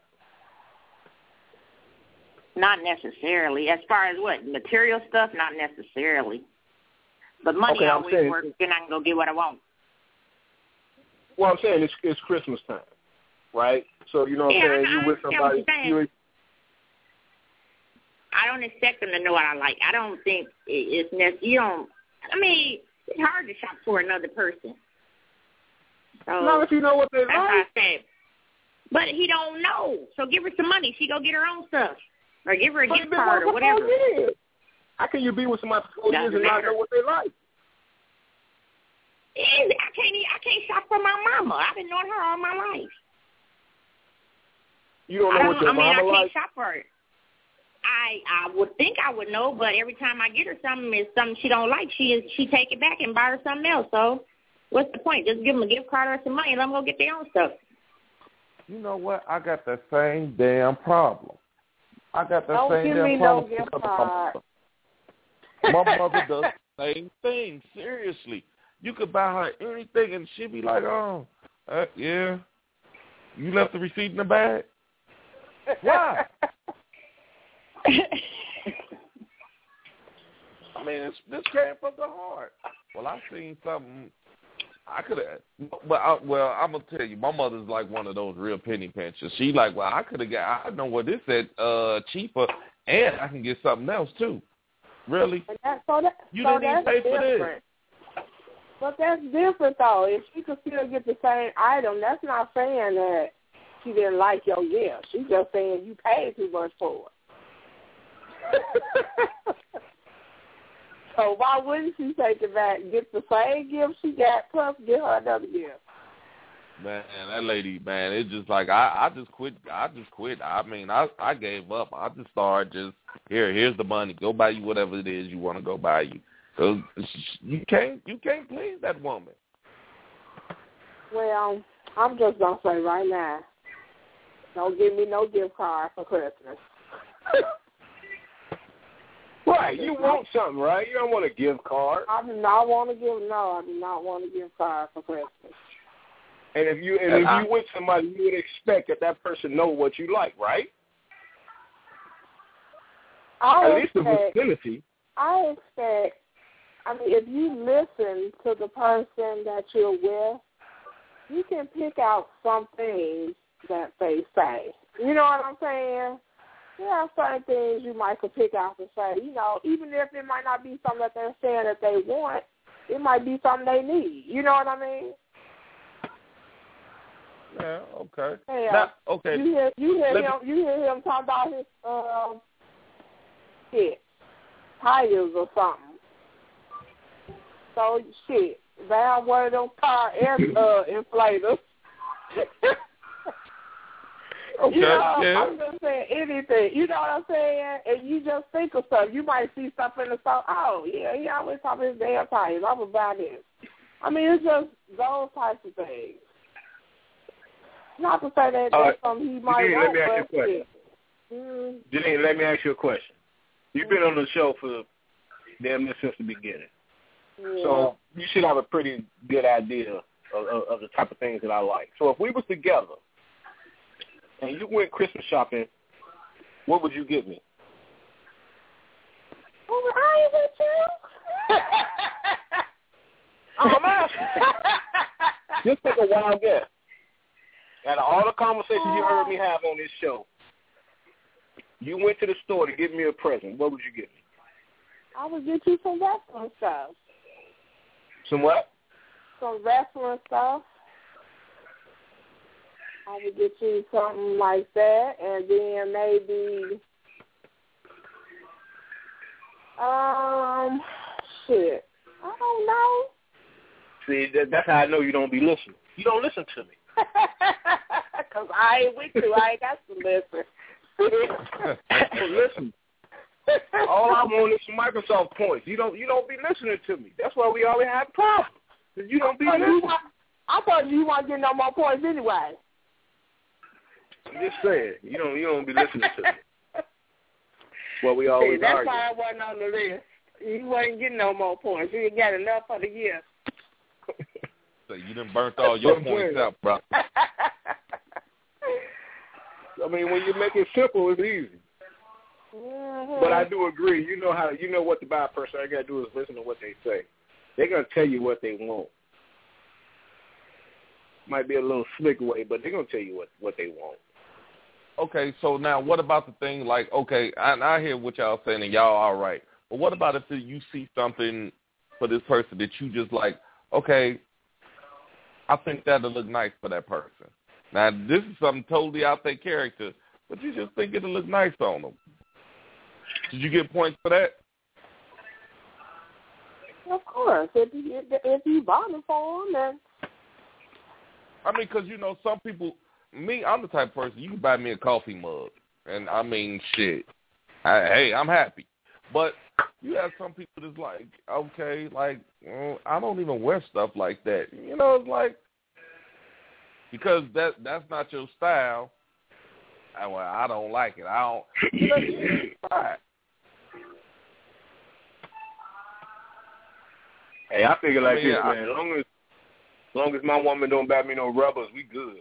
Not necessarily. As far as what? Material stuff? Not necessarily. But money okay, always saying, works, then I can go get what I want. Well, I'm saying it's, it's Christmas time, right? So, you know what yeah, I'm saying? I, You I with somebody. You, I don't expect them to know what I like. I don't think it's necessary. You don't, I mean, it's hard to shop for another person. So, not if you know what they that's like. What I said. But he don't know. So give her some money. She go get her own stuff. Or give her a but gift card or whatever. How can you be with somebody for four Doesn't years and matter. not know what they like? Easy. I can't. I can't shop for my mama. I've been knowing her all my life. You don't know I don't, what your I mean, mama I can't like? shop for her. I I would think I would know, but every time I get her something, is something she don't like. She is she take it back and buy her something else. So what's the point? Just give them a gift card or some money and let them go get their own stuff. You know what? I got that same damn problem. I got that Don't same give damn me problem. no gift card. My mother does the same thing. Seriously. You could buy her anything and she'd be like, oh, uh, yeah. You left the receipt in the bag? Why? I mean, it's, this came from the heart. Well, I seen something. I could have, but I, well, I'm gonna tell you, my mother's like one of those real penny pinchers. She like, well, I could have got, I know what this said, uh, cheaper, and I can get something else too. Really? That, so that, you so didn't even pay for this. But that's different though. If she could still get the same item, that's not saying that she didn't like your gift. She's just saying you paid too much for it. So why wouldn't she take it back and get the same gift she got, plus get her another gift? Man, that lady, man, it's just like I, I just quit. I just quit. I mean, I, I gave up. I just started just here. Here's the money. Go buy you whatever it is you want to go buy you. Cause you can't, you can't please that woman. Well, I'm just gonna say right now, don't give me no gift card for Christmas. Right, you want something, right? You don't want a gift card. I do not want to give. No, I do not want a gift card for Christmas. And if you and, and if I, you with somebody, you would expect that that person know what you like, right? I At least the expect, vicinity. I expect. I mean, if you listen to the person that you're with, you can pick out some things that they say. You know what I'm saying? There are certain things you might could pick out and say, you know, even if it might not be something that they're saying that they want, it might be something they need. You know what I mean? Yeah, okay. Yeah. Now, okay. You hear, you hear Let him. me... You hear him talk about his um, shit, tires or something. So shit, Val one of them car air uh, inflators. Okay, you know, yeah. I'm just saying anything. You know what I'm saying? And you just think of stuff. You might see stuff in the store. Oh, yeah, he always talk about his damn tires. I'm about this. I mean, it's just those types of things. Not to say that All that's right. something he might Janine, want, let me ask you a but question. mm, Janine, let me ask you a question. You've been on the show for damn near since the beginning. yeah. So you should have a pretty good idea of, of, of the type of things that I like. So if we was together and you went Christmas shopping, what would you get me? Oh, I ain't with you. I'm asking. Just take a wild guess. Out of all the conversations you heard me have on this show, you went to the store to get me a present. What would you get me? I would get you some wrestling stuff. Some what? Some wrestling stuff. I would get you something like that, and then maybe, um, shit, I don't know. See, that, that's how I know you don't be listening. You don't listen to me. Because I ain't with you. I ain't got to listen. Listen. All I want is some Microsoft points. You don't. You don't be listening to me. That's why we always have problems. You don't be I thought listening. you, want, I thought you want to get no more points anyway. I'm just saying. You don't you don't be listening to me. Well, we always See, that's argue. why I wasn't on the list. You wasn't getting no more points. You ain't got enough for the year. So you done burnt all your points out, bro. I mean, when you make it simple, it's easy. Mm-hmm. But I do agree. You know how you know what to buy a person. All you gotta do is listen to what they say. They're gonna tell you what they want. Might be a little slick way, but they're gonna tell you what, what they want. Okay, so now what about the thing like, okay, I, I hear what y'all saying and y'all all right, but what about if you see something for this person that you just like, okay, I think that'll look nice for that person. Now, this is something totally out their character, but you just think it'll look nice on them. Did you get points for that? Of course. If you, if you bought it for them, then... I mean, because, you know, some people... Me, I'm the type of person, you can buy me a coffee mug. And, I mean, shit. I, hey, I'm happy. But you have some people that's like, okay, like, well, I don't even wear stuff like that. You know, it's like, because that that's not your style, I, well, I don't like it. I don't, you know, it's fine. Hey, I figure like I mean, this, I, man. As long as, as long as my woman don't buy me no rubbers, we good.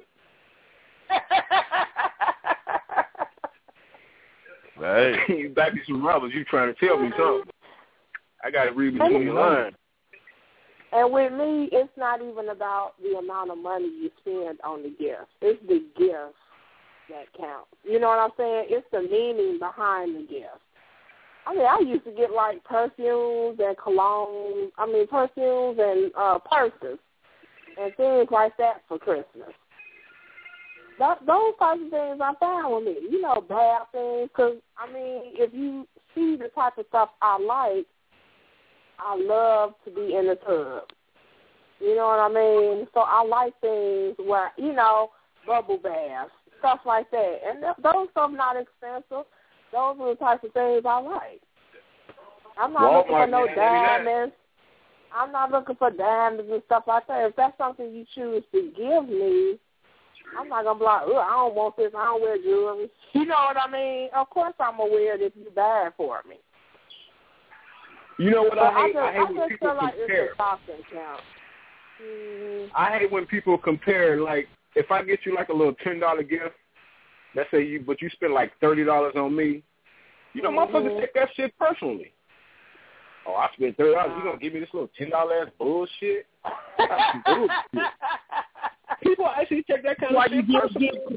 Hey. You buy me some rubbers, you trying to tell me something. I got to read between the lines. And with me, it's not even about the amount of money you spend on the gift. It's the gift that counts. You know what I'm saying? It's the meaning behind the gift. I mean, I used to get, like, perfumes and cologne, I mean, perfumes and uh, purses and things like that for Christmas. That, those types of things I found with me. You know, bad things, because, I mean, if you see the type of stuff I like, I love to be in the tub. You know what I mean? So I like things where, you know, bubble baths, stuff like that. And th- those stuff not expensive. Those are the types of things I like. I'm not Walmart, looking for no man, diamonds. I'm not looking for diamonds and stuff like that. If that's something you choose to give me, I'm not going to be like, oh, I don't want this. I don't wear jewelry. You know what I mean? Of course I'm aware that you buy it for me. You know what but I hate? I just, I hate I when just people feel like compare. it's a stocking count. Mm-hmm. I hate when people compare, like, if I get you, like, a little ten dollar gift, let's say you, but you spend, like, thirty dollars on me, you know, mm-hmm. motherfuckers take that shit personally. Oh, I spent thirty dollars. You going to give me this little ten dollar ass bullshit? That's bullshit. People actually take that kind Why of shit you personally. get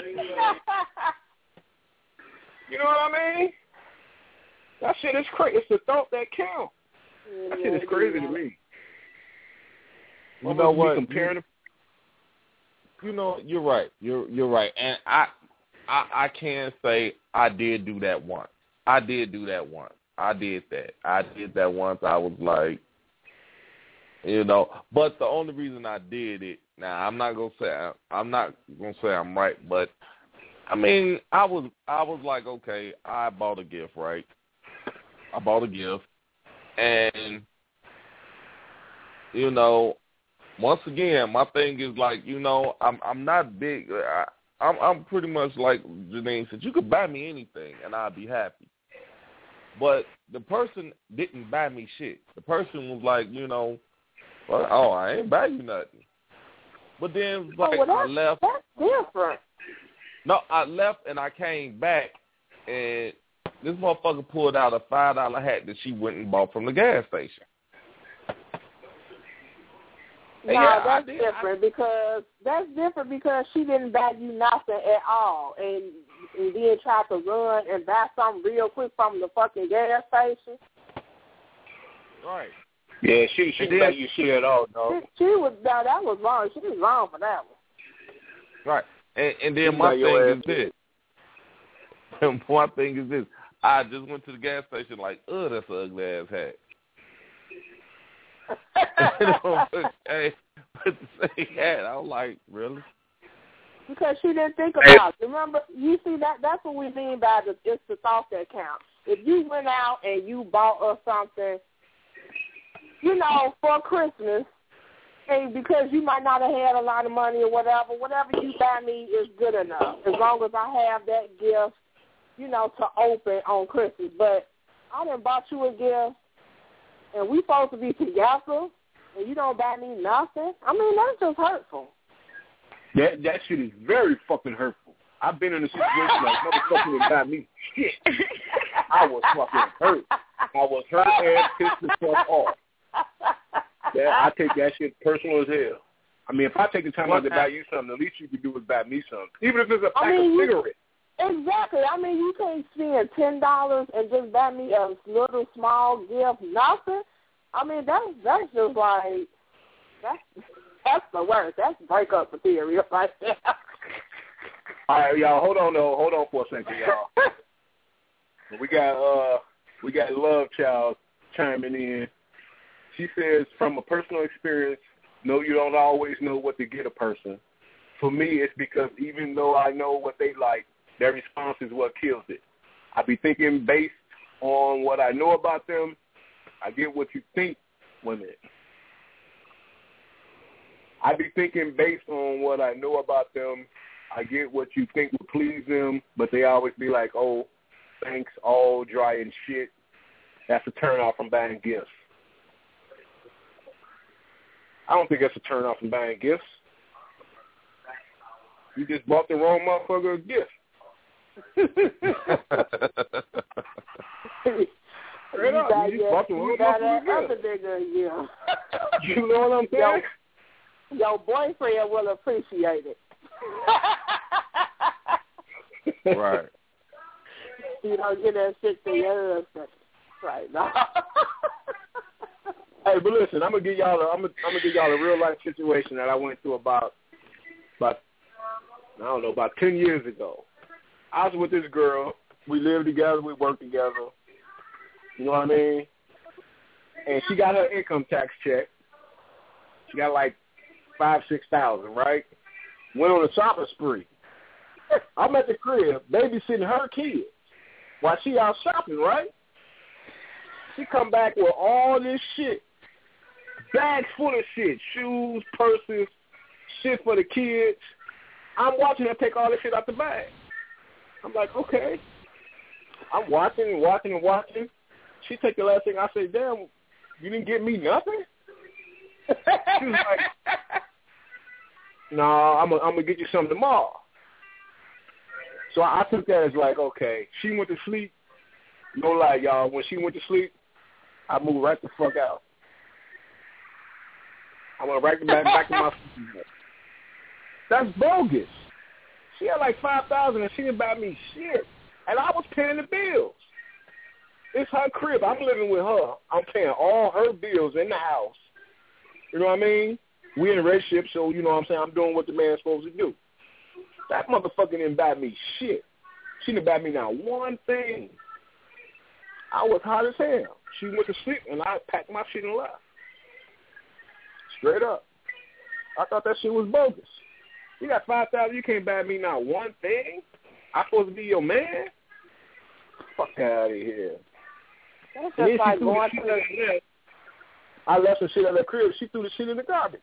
You know what I mean? That shit is crazy. It's the thought that counts. That shit is crazy to me. You know what? Comparing you, you know, you're right. You're you're right. And I, I I can say I did do that once. I did do that once. I did that. I did that once. I was like, you know, but the only reason I did it, now I'm not gonna say I'm not gonna say I'm right, but I mean, I was I was like, okay, I bought a gift, right? I bought a gift, and you know, once again, my thing is like, you know, I'm I'm not big. I, I'm I'm pretty much like Janine said. You could buy me anything, and I'd be happy. But the person didn't buy me shit. The person was like, you know, well, oh, I ain't buy you nothing. But then, like, oh, well, I left. That's different. No, I left and I came back, and this motherfucker pulled out a five dollar hat that she went and bought from the gas station. No, yeah, that's did, different I, because that's different because she didn't buy you nothing at all, and and then tried to run and buy something real quick from the fucking gas station. Right. Yeah, she she didn't buy you shit at all, dog. She, she was no, that was wrong. She was wrong for that one. Right. And, and then She my thing is ass. this. And my thing is this. I just went to the gas station like, ugh, that's an ugly ass hat. Hey, put the same hat. I was like, really? Because she didn't think about it. Remember, you see, that that's what we mean by the, it's the thought that counts. If you went out and you bought us something, you know, for Christmas, And because you might not have had a lot of money or whatever, whatever you buy me is good enough. As long as I have that gift, you know, to open on Christmas. But I done bought you a gift, and we supposed to be together, and you don't buy me nothing. I mean, that's just hurtful. That that shit is very fucking hurtful. I've been in a situation like motherfucker would buy me shit. I was fucking hurt. I was hurt and pissed the fuck off. Yeah, I take that shit personal as hell. I mean, if I take the time out to buy you something, the least you can do is buy me something, even if it's a pack I mean, of cigarettes. Exactly. I mean, you can't spend ten dollars and just buy me a little small gift, nothing. I mean, that's that's just like that's that's the worst. That's breakup material right there. All right, y'all, hold on though, hold on for a second, y'all. we got uh, we got Love Child chiming in. She says, from a personal experience, no, you don't always know what to get a person. For me, it's because even though I know what they like, their response is what kills it. I be thinking based on what I know about them, I get what you think women. I be thinking based on what I know about them, I get what you think would please them, but they always be like, oh, thanks, all dry and shit. That's a turn off from buying gifts. I don't think that's a turn off from buying gifts. You just bought the wrong motherfucker a gift. Straight up, you just bought the wrong motherfucker a gift. Yeah. You know what I'm saying? Your, your boyfriend will appreciate it. Right. You don't get that shit to your husband right now. Hey, but listen, I'm gonna give y'all a, I'm gonna, I'm gonna give y'all a real life situation that I went through about, about, I don't know, about ten years ago. I was with this girl. We lived together. We worked together. You know what I mean? And she got her income tax check. She got like five, six thousand, right? Went on a shopping spree. I'm at the crib babysitting her kids while she out shopping, right? She come back with all this shit. Bags full of shit. Shoes, purses, shit for the kids. I'm watching her take all this shit out the bag. I'm like, okay. I'm watching and watching and watching. She take the last thing. I say, damn, you didn't get me nothing? She was like, no, nah, I'm going to get you something tomorrow. So I, I took that as like, okay. She went to sleep. No lie, y'all. When she went to sleep, I moved right the fuck out. I went right back, back to my That's bogus. She had like five thousand dollars and she didn't buy me shit. And I was paying the bills. It's her crib. I'm living with her. I'm paying all her bills in the house. You know what I mean? We in a relationship, so you know what I'm saying? I'm doing what the man's supposed to do. That motherfucker didn't buy me shit. She didn't buy me not one thing. I was hot as hell. She went to sleep, and I packed my shit and left. Straight up. I thought that shit was bogus. You got five thousand dollars, you can't buy me not one thing? I'm supposed to be your man? Fuck out of here. That's just like going to the... I left some shit at the crib. She threw the shit in the garbage.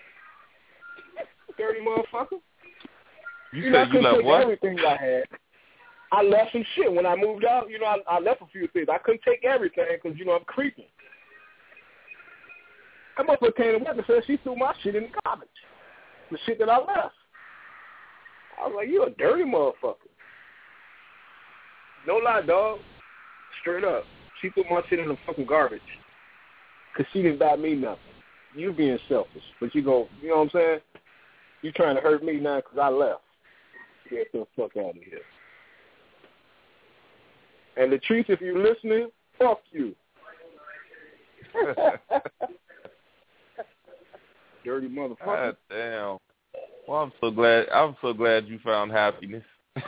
Dirty motherfucker. You, you know, said you left what? Everything I had. I left some shit. When I moved out, you know, I, I left a few things. I couldn't take everything because, you know, I'm creeping. That motherfucker came to work and said she threw my shit in the garbage. The shit that I left. I was like, you a dirty motherfucker. No lie, dog. Straight up. She threw my shit in the fucking garbage. Because she didn't buy me nothing. You being selfish. But you go, you know what I'm saying? You trying to hurt me now because I left. Get the fuck out of here. And the truth, if you're listening, fuck you. Dirty motherfucker. God damn. Well, I'm so glad. I'm so glad you found happiness.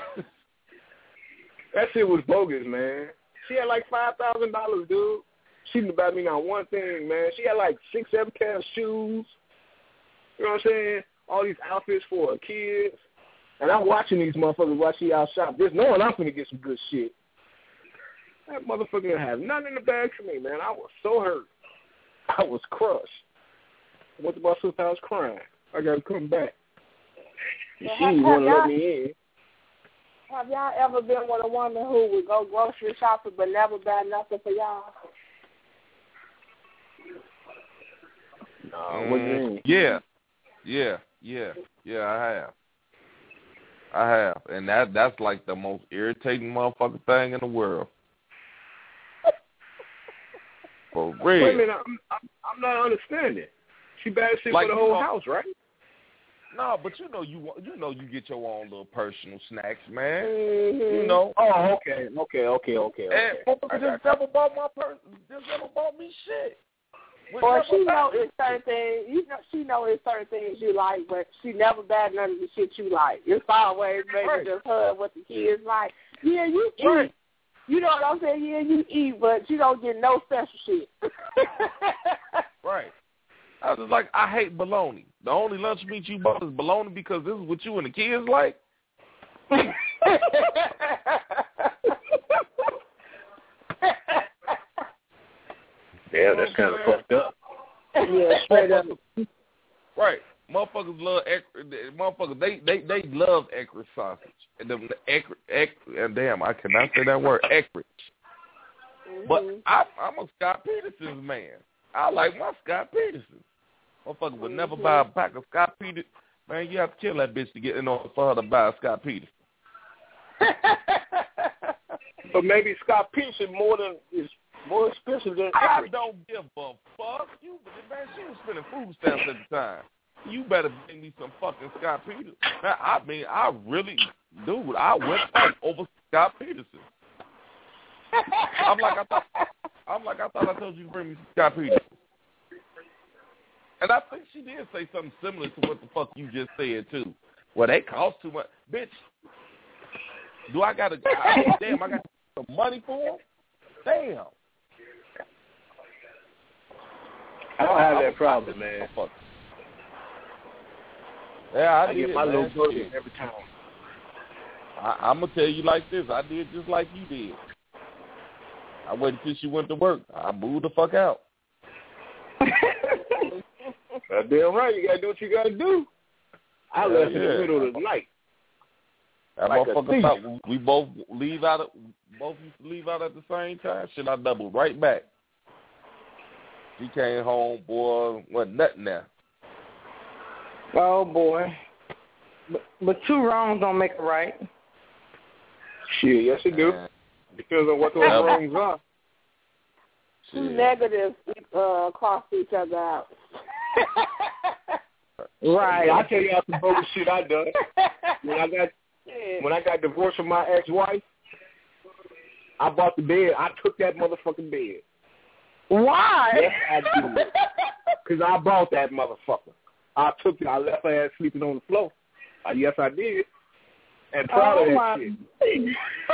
That shit was bogus, man. She had like five thousand dollars, dude. She didn't buy me not one thing, man. She had like six, seven pairs of shoes. You know what I'm saying? All these outfits for her kids. And I'm watching these motherfuckers while she out shop. Just knowing I'm finna get some good shit. That motherfucker didn't have nothing in the bag for me, man. I was so hurt. I was crushed. went to my sister's house crying. I got to come back. She Well, didn't want to let me in. Have y'all ever been with a woman who would go grocery shopping but never buy nothing for y'all? No, what do you mean? Yeah, yeah, yeah, yeah. I have, I have, and that that's like the most irritating motherfucking thing in the world. For real. Wait a minute, I'm, I'm, I'm not understanding. She bad shit Like, for the whole you know, house, right? No, but you know you want- you know you get your own little personal snacks, man. Mm-hmm. You know. Oh, okay, okay, okay, okay, okay. And motherfucker just never bought my person. Just never bought me shit. Would Or never she buy know me it's certain things. You know, she know it's certain things you like, but she never buy none of the shit you like. It's always maybe Right. just her what the kids like. Yeah, you eat. Right. You know what I'm saying? Yeah, you eat, but you don't get no special shit. Right. I was like, I hate bologna. The only lunch meat you bought is bologna because this is what you and the kids like? Yeah, that's kind of fucked up. Yeah, straight up. Right. Motherfuckers love Eckrich. Motherfuckers, they, they, they love Eckrich sausage. And the Eckrich, Eckrich, and damn, I cannot say that word, Eckrich. Mm-hmm. But I, I'm a Scott Peterson's man. I like my Scott Peterson. Motherfucker would never Mm-hmm. buy a pack of Scott Peterson. Man, you have to kill that bitch to get in order for her to buy a Scott Peterson. But maybe Scott Peterson more than is more expensive than I Eckrich. don't give a fuck. You, man, she was spending food stamps at the time. You better bring me some fucking Scott Peterson. Now, I mean, I really, dude, I went up over Scott Peterson. I'm like, I thought, I'm like, I thought I told you to bring me some Scott Peterson. And I think she did say something similar to what the fuck you just said too. Well, they cost too much, bitch. Do I gotta? I, damn, I got some money for them. Damn. I don't have that problem, man. Yeah, I, I did, get my man. little burger every time. I, I'm gonna tell you like this. I did just like you did. I waited till she went to work. I moved the fuck out. That's damn right. You gotta do what you gotta do. I Yeah, left in yeah. the middle of the night. That Like a motherfucker thief. thought we both leave out. Of, both used to leave out at the same time. Shit, I doubled right back. She came home, boy, wasn't nothing there. Oh boy. But, but two wrongs don't make a right. Shit, yes it do. Man. Depends on what those Yeah. wrongs are. Two Shit. negatives uh, cross each other out. Right. I'll tell you some bogus shit I done. When I got when I got divorced from my ex-wife, I bought the bed. I took that motherfucking bed. Why? Yes, I did. Because I bought that motherfucker. I took it. I left her ass sleeping on the floor. Uh, yes, I did. And proud Oh, of that my. shit.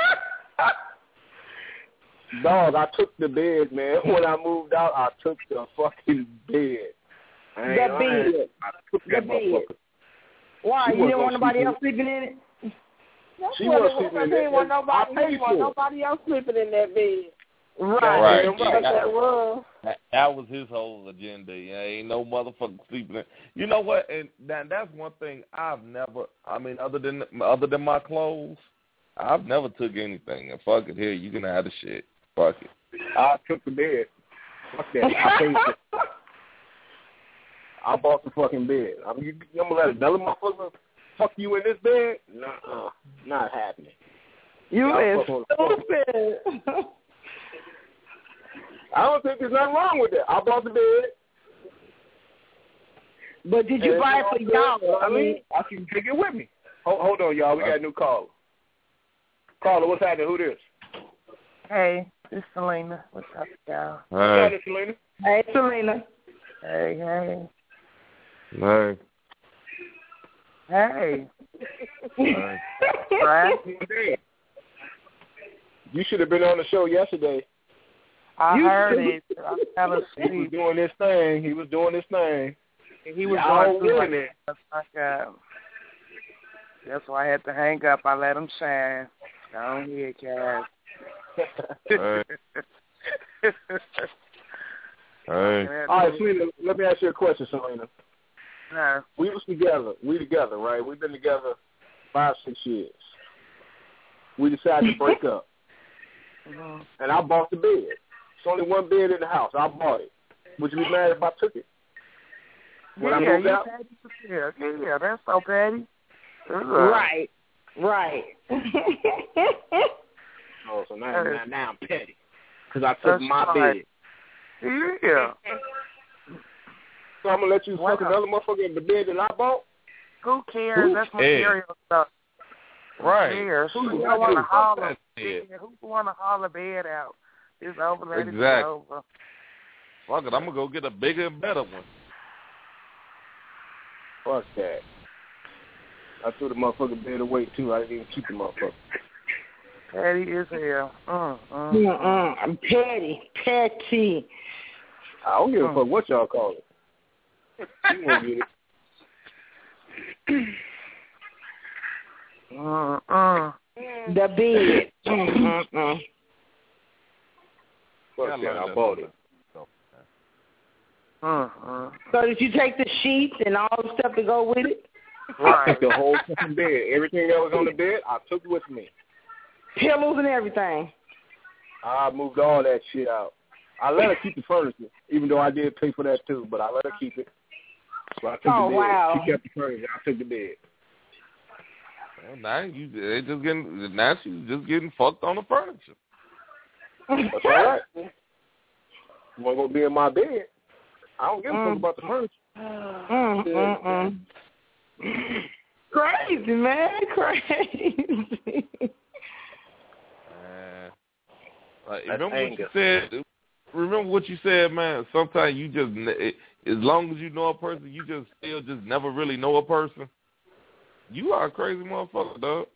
Dog, I took the bed, man. When I moved out, I took the fucking bed. I ain't The lying. bed. I took that The bed. motherfucker. Why? She You wasn't didn't want gonna nobody sleep in else sleeping in it? That's She what was it was. sleeping in He didn't that want bed. nobody. I He paid didn't want for it. nobody else sleeping in that bed. Right. Right. Damn That's right. what that was. That, that was his whole agenda. Yeah, ain't no motherfucker sleeping in. You know what? And that, that's one thing I've never. I mean, other than other than my clothes, I've never took anything. And fuck it, here you can have the shit. Fuck it. I took the bed. Fuck that. I paid for it. I bought the fucking bed. I mean, you, you gonna let another motherfucker fuck you in this bed? Nah, not happening. You Y'all is fuck on the stupid. I don't think there's nothing wrong with that. I bought the bed. But did you and buy it for you know y'all? what I mean, I can take it with me. Hold, hold on, y'all. We got a new caller. Caller, what's happening? Who this? Hey, this is Selena. What's up, y'all? What's Hey, happening, Selena? hey, Selena. Hey, hey. hey, Hey. hey. Right? You should have been on the show yesterday. I You heard too. it. I fell He was asleep. doing this thing. He was doing this thing. He was Y'all going through winning it. That's like, uh, that's why I had to hang up. I let him shine. Go on here, Cass. Hey. Hey. Oh, All right, Selena, let me ask you a question, Selena. No. We was together. We together, right? We've been together five, six years. We decided to break up. Mm-hmm. And I bought the bed. It's only one bed in the house. I bought it. Would you be mad if I took it? When yeah, I moved you out? petty. Yeah, yeah, that's so petty. Right, right. Oh, so now, now, now I'm petty. Because I took That's my right. bed. Yeah. So I'm going to let you fuck another motherfucker in the bed that I bought? Who cares? Who That's cares? material stuff. Right. Who cares? Who Who got want you? to haul Fuck a that shit. Who want to haul a bed out? It's over. Let it be Exactly. over. Fuck it, I'm gonna go get a bigger and better one. Fuck that. I threw the motherfucking bed away, too. I didn't even keep the motherfucker. Petty as hell. Mm, mm, Mm-mm. I'm petty. Petty. I don't give a fuck what y'all call it. You won't get it. Mm-mm. The bed. Mm-mm. Fuck that, I bought it. Mm-mm. So did you take the sheets and all the stuff to go with it? I took the whole fucking bed. Everything that was on the bed, I took with me. Pillows and everything. I moved all that shit out. I let her keep the furniture, even though I did pay for that too, but I let her keep it. So I took Oh, the bed. wow. She kept the furniture. I took the bed. Well, now you they just getting now she's just getting fucked on the furniture. That's all right. You want to go be in my bed? I don't give a Mm. fuck about the furniture. Mm, mm, mm. Crazy, man. Crazy. Man. Like, That's remember anger. what you said? Remember what you said, man. Sometimes you just, ne- as long as you know a person, you just still just never really know a person. You are a crazy motherfucker, dog.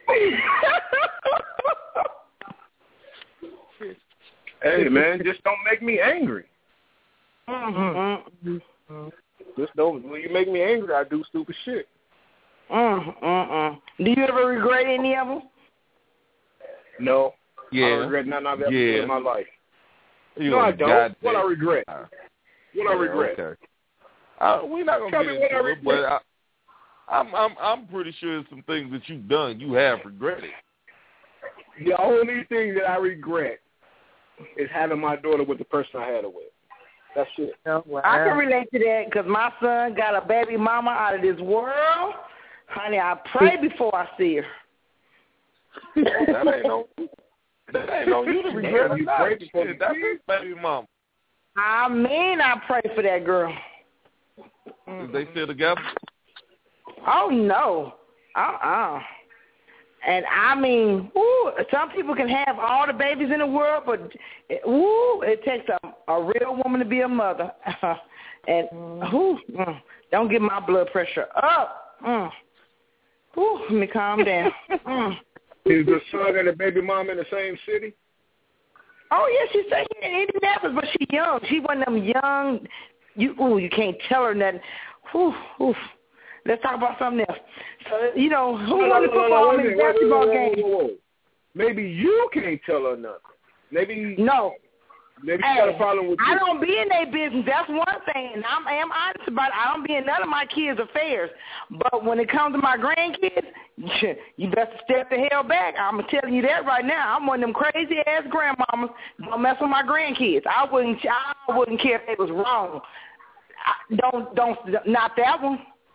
Hey, man, just don't make me angry. Mm-hmm. Just don't. When you make me angry, I do stupid shit. Mm-mm. Do you ever regret any of them? No. Yeah. I don't regret nothing I've ever Yeah. done in my life. You no, I a don't. goddamn- What I regret? What I Yeah, regret? Okay. Uh, we're not gonna Tell get me what I into it, but regret. I, I'm I'm I'm pretty sure some things that you've done you have regretted. The only thing that I regret is having my daughter with the person I had her with. That's it. Oh, wow. I can relate to that because my son got a baby mama out of this world. Honey, I pray before I see her. That ain't no that ain't no you to regret You or not. pray before Shit, you that's see his baby mama. I mean, I pray for that girl. Is they still together? Oh, no. Uh-uh. And I mean, woo, some people can have all the babies in the world, but woo, it takes a, a real woman to be a mother. and whoo, mm, don't get my blood pressure up. Mm. Whoo, let me calm down. Mm. Is the son and the baby mom in the same city? Oh, yeah, she's saying in Indianapolis, but she's young. She one of them young, you ooh, you can't tell her nothing. Whew, whew. Let's talk about something else. So, you know, who No, won no, the no, football no, and wait a the minute, wait, basketball wait, wait, game? whoa, whoa, whoa. Maybe you can't tell her nothing. Maybe No. Maybe Hey, she got a problem with you. I don't be in their business. That's one thing, and I'm, I am honest about it. I don't be in none of my kids' affairs. But when it comes to my grandkids, you better step the hell back. I'm telling you that right now. I'm one of them crazy ass grandmamas. Don't mess with my grandkids. I wouldn't. I wouldn't care if it was wrong. I, don't don't not that one.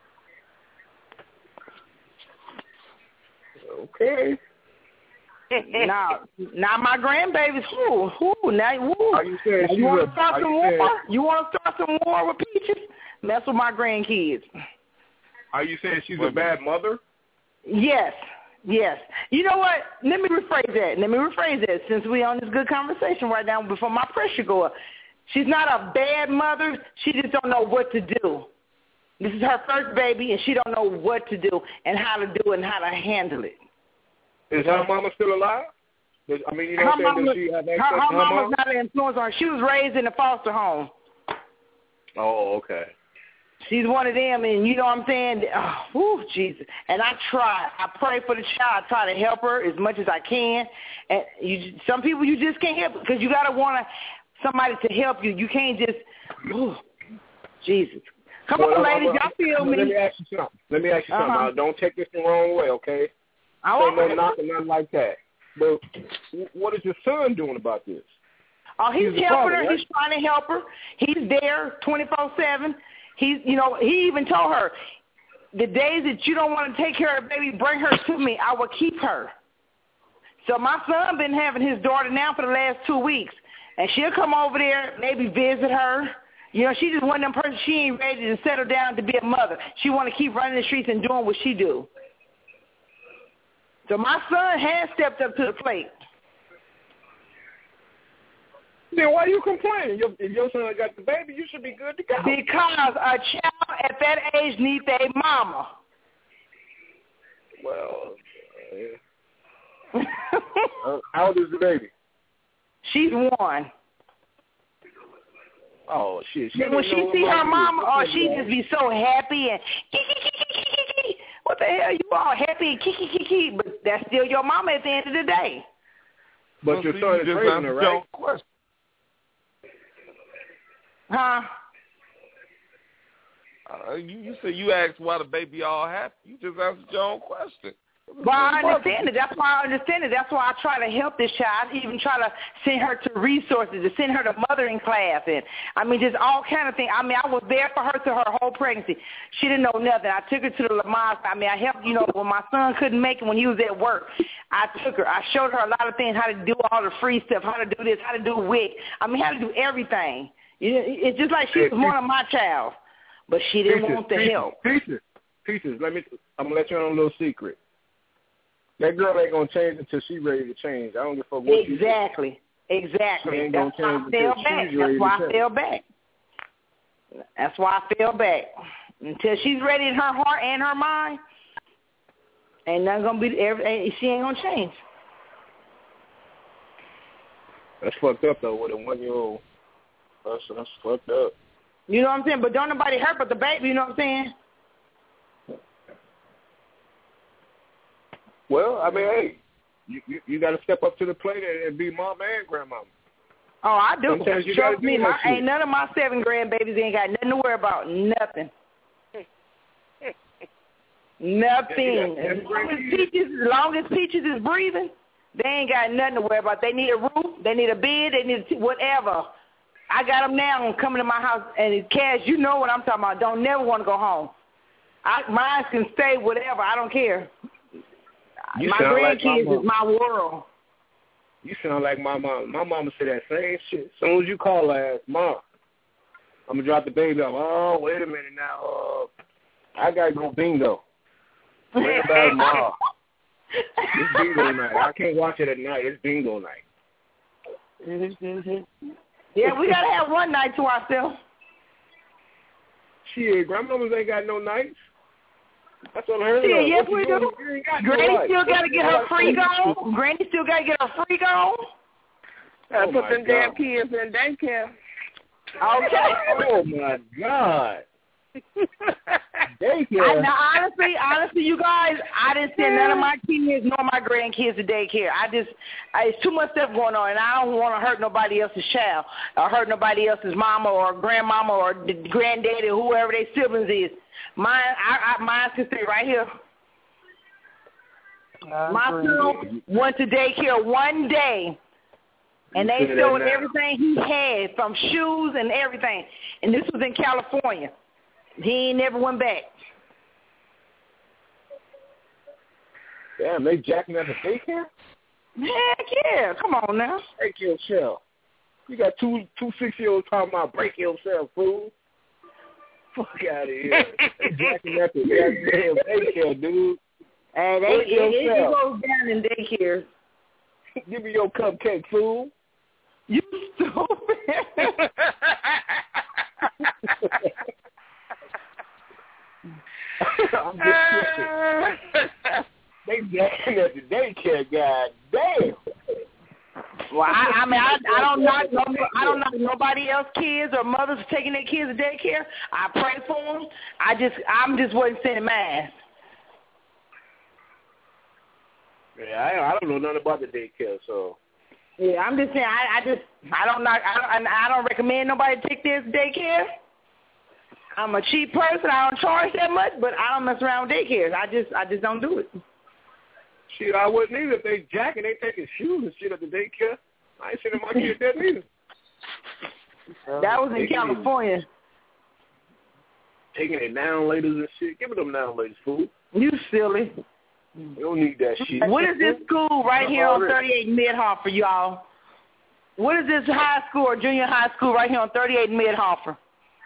Okay. Now, now my grandbabies, who, who, now, who? Are you saying now, she's you want a- to start are some you war? saying- You want to start some war with Peaches? Mess with my grandkids. Are you saying she's a bad mother? Yes, yes. You know what? Let me rephrase that. Let me rephrase that since we're on this good conversation right now before my pressure go up. She's not a bad mother. She just don't know what to do. This is her first baby, and she don't know what to do and how to do it and how to handle it. Is her mama still alive? Does, I mean, you know Her what I'm saying? mama, Does she have her, access her to her mama's mom? not an influence on her. She was raised in a foster home. Oh, okay. She's one of them, and you know what I'm saying? Oh, whew, Jesus. And I try. I pray for the child. I try to help her as much as I can. And you, some people you just can't help because you got to want to somebody to help you. You can't just, oh, Jesus. Come well, on, I'm, ladies, I'm, y'all feel I'm, me. Let me ask you something. Let me ask you uh-huh. something. Don't take this the wrong way, okay? I Ain't no knocking, nothing like that. But what is your son doing about this? Oh, he's, he's helping father, her. right? He's trying to help her. He's there twenty-four seven. He's, you know, he even told her, the days that you don't want to take care of the baby, bring her to me. I will keep her. So my son been having his daughter now for the last two weeks. And she'll come over there, maybe visit her. You know, she just one of them persons, she ain't ready to settle down to be a mother. She want to keep running the streets and doing what she do. So my son has stepped up to the plate. Then why are you complaining? Your, if your son got the baby, you should be good to go. Because a child at that age needs a mama. Well, uh, uh, how old is the baby? She's one. Oh, shit. She when she see her mama, oh, she just be so happy and what the hell, you all happy and kiki kiki, but that's still your mama at the end of the day. But your son is raising her, right? Huh? Uh, you, you said you asked why the baby all happy. You just answered your own question. Well, I understand it. That's why I understand it. That's why I try to help this child. I even try to send her to resources, to send her to mothering class, and I mean, just all kind of things. I mean, I was there for her through her whole pregnancy. She didn't know nothing. I took her to the Lamar. I mean, I helped, you know, when my son couldn't make it when he was at work. I took her. I showed her a lot of things, how to do all the free stuff, how to do this, how to do wig. I mean, how to do everything. You know, it's just like she was one of my child, but she didn't Peaches, want the Peaches, help. Peaches, Peaches, let me. I'm gonna let you know a little secret. That girl ain't gonna change until she's ready to change. I don't give a fuck what Exactly. Exactly. She ain't That's gonna why change I fell until back. she's ready That's why to I fell back. That's why I fell back. Until she's ready in her heart and her mind, ain't nothing gonna be. Every, she ain't gonna change. That's fucked up though. With a one year old, that's that's fucked up. You know what I'm saying? But don't nobody hurt but the baby. You know what I'm saying? Well, I mean, hey, you you, you got to step up to the plate and, and be mom and grandmama. Oh, I do. Sometimes you Trust do me, my, shit. ain't none of my seven grandbabies ain't got nothing to worry about. Nothing. Nothing. As long as Peaches, as long as Peaches is breathing, they ain't got nothing to worry about. They need a roof, they need a bed, they need a, whatever. I got them now coming to my house, and it's cash. You know what I'm talking about. Don't never want to go home. I, mine can stay whatever. I don't care. You my grandkids like is my world. You sound like my mom. My mama said that same shit. As soon as you call her, ask, Mom, I'm going to drop the baby off. Oh, wait a minute now. Uh, I got to go bingo. Wait about Mom. It's bingo night. I can't watch it at night. It's bingo night. Mm-hmm. Yeah, we got to have one night to ourselves. Shit, grandmamas ain't got no nights. That's what I heard. Yeah, of. yes, What we do. Granny no still got to get her freak on. Granny still got to get her freak on. Gotta oh put them God. damn kids in daycare. Okay. Oh, my God. Daycare. I, now, honestly, honestly, you guys, I didn't send none of my kids nor my grandkids to daycare. I just, I, it's too much stuff going on, and I don't want to hurt nobody else's child or hurt nobody else's mama or grandmama or the granddaddy or whoever their siblings is. Mine, I, I, mine can stay right here. I my agree. son went to daycare one day, and You they said stole that now. everything he had, from shoes and everything. And this was in California. He ain't never went back. Damn, they jacking at the daycare? Heck yeah. Come on now. Break yourself. You got two two six-year-olds talking about break yourself, fool. Fuck out of here. They jacking at the goddamn daycare, dude. Hey, they, break it, it, it yourself. goes down in daycare. Give me your cupcake, fool. You stupid. I'm just kidding. They jacking at the daycare, god damn. Well, I, I mean, I, I don't knock no, I don't knock nobody else kids or mothers taking their kids to daycare. I pray for them. I just, I'm just wasn't sending mine. Yeah, I, I don't know nothing about the daycare, so Yeah, I'm just saying. I, I just I don't not I don't I don't recommend nobody take this daycare. I'm a cheap person. I don't charge that much, but I don't mess around with daycares. I just I just don't do it. Shit, I wouldn't either if they jacking, they taking shoes and shit at the daycare. I ain't seen my kid there neither. That was in California. Taking it down ladies and shit. Give it them down ladies food. You silly. You don't need that shit. What is this school right here on thirty-eight Mid-Hartford, y'all? What is this high school or junior high school right here on thirty-eight Mid-Hartford?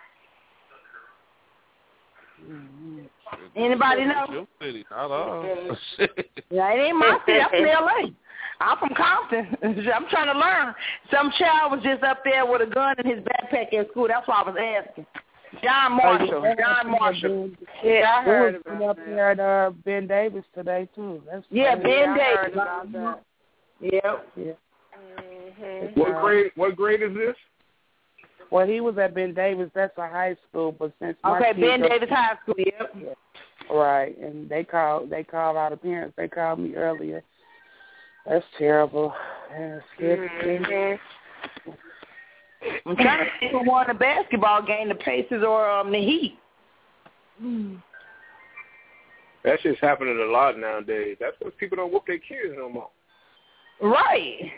Anybody know? Your city, not ours. Yeah, it ain't my city. I'm from L A. I'm from Compton. I'm trying to learn. Some child was just up there with a gun in his backpack at school. That's why I was asking. John Marshall. John Marshall. Yeah, I heard it about up there at uh, Ben Davis today too. That's yeah, funny. Ben I Davis. heard about that. Yep. Yeah. Mm-hmm. What grade? What grade is this? Well, he was at Ben Davis. That's a high school, but since my okay, kids Ben are, Davis High School. Yep. Yeah. Right, and they called. They called out of parents. They called me earlier. That's terrible. That's mm-hmm. I'm trying to see who won the basketball game, the Pacers or um, the Heat. Mm. That's just happening a lot nowadays. That's what people don't whoop their kids no more. Right.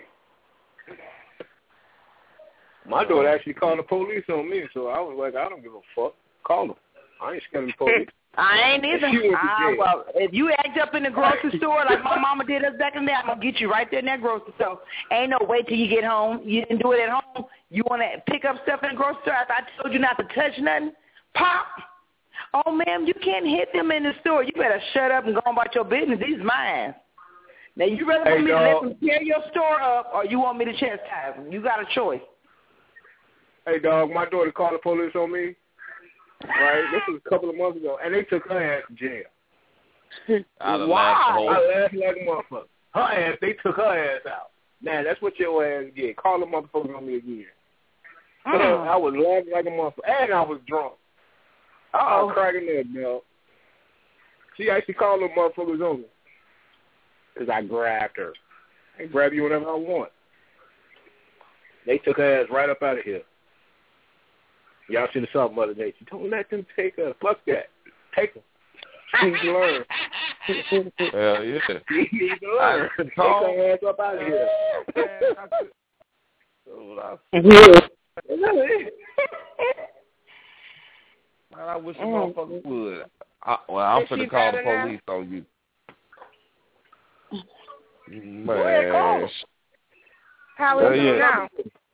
My daughter actually called the police on me, so I was like, I don't give a fuck. Call them. I ain't scared of the police. I ain't either. She went to I, jail. well, if you act up in the grocery store like my mama did us back in the day, I'm going to get you right there in that grocery store. Ain't no wait till you get home. You didn't do it at home. You want to pick up stuff in the grocery store after I told you not to touch nothing? Pop. Oh, ma'am, you can't hit them in the store. You better shut up and go on about your business. These mine. Now, you rather hey, want me dog. to let them tear your store up or you want me to chastise them? You got a choice. Hey, dog, my daughter called the police on me. Right, this was a couple of months ago, and they took her ass to jail. Why? I laughed like a motherfucker. Her ass, they took her ass out. Now, that's what your ass get. Call the motherfuckers on me again. Mm. So I was laughing like a motherfucker, and I was drunk. I was cracking up, dog. She actually called them motherfuckers on me because I grabbed her. I grab you whenever I want. They took her ass right up out of here. Y'all should have saw Mother Nature. Don't let them take her. Fuck that. Take her. She needs to learn. Hell yeah. She needs to learn. Take her ass up out of here. Man, I wish a motherfucker would. I, well, I'm finna call the police now? on you. Man. How is uh, it yeah. now?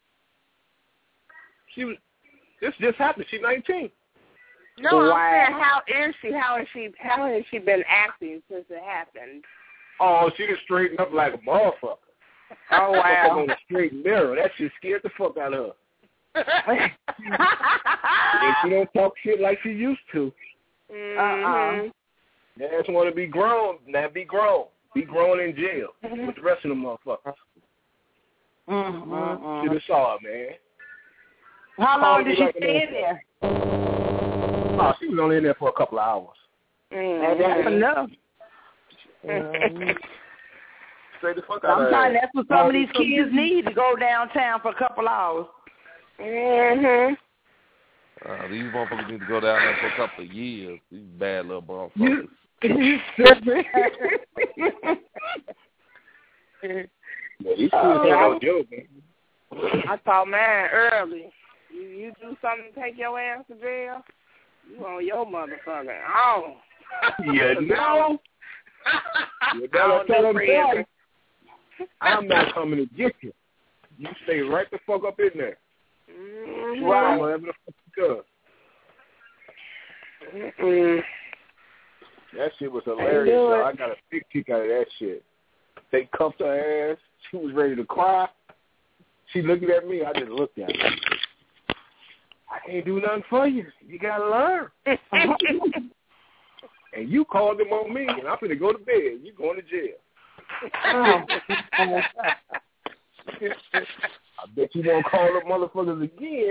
She was. This just happened. She's nineteen. No, wow. I'm saying, how is she? How has she? How has she been acting since it happened? Oh, she just straightened up like a motherfucker. Oh wow! On the straight and narrow. That shit scared the fuck out of her. And she don't talk shit like she used to. Mm-hmm. They just want to be grown. Now be grown. Be grown in jail mm-hmm. with the rest of the motherfuckers. Mm-hmm. Should have saw her, man. How long did she like stay in there? Oh, she was only in there for a couple of hours. Mm-hmm. That's enough. Mm-hmm. Straight the fuck out Sometimes that's what some of these kids need, to go downtown for a couple hours. Mm-hmm. Uh, these motherfuckers need to go down there for a couple of years. These bad little motherfuckers. Yeah, these kids oh, no joke, man. I thought, man, early. You, you do something to take your ass to jail, you on your motherfucker. Oh. Yeah, no. You better tell them that. I'm not coming to get you. You stay right the fuck up in there. Mm-hmm. Right. Whatever the fuck you do. Mm-mm. That shit was hilarious. So I got a big kick out of that shit. They cuffed her ass. She was ready to cry. She looked at me. I just looked at her. I can't do nothing for you. You got to learn. And you called them on me, and I'm going to go to bed. You going to jail. I bet you won't call them motherfuckers again.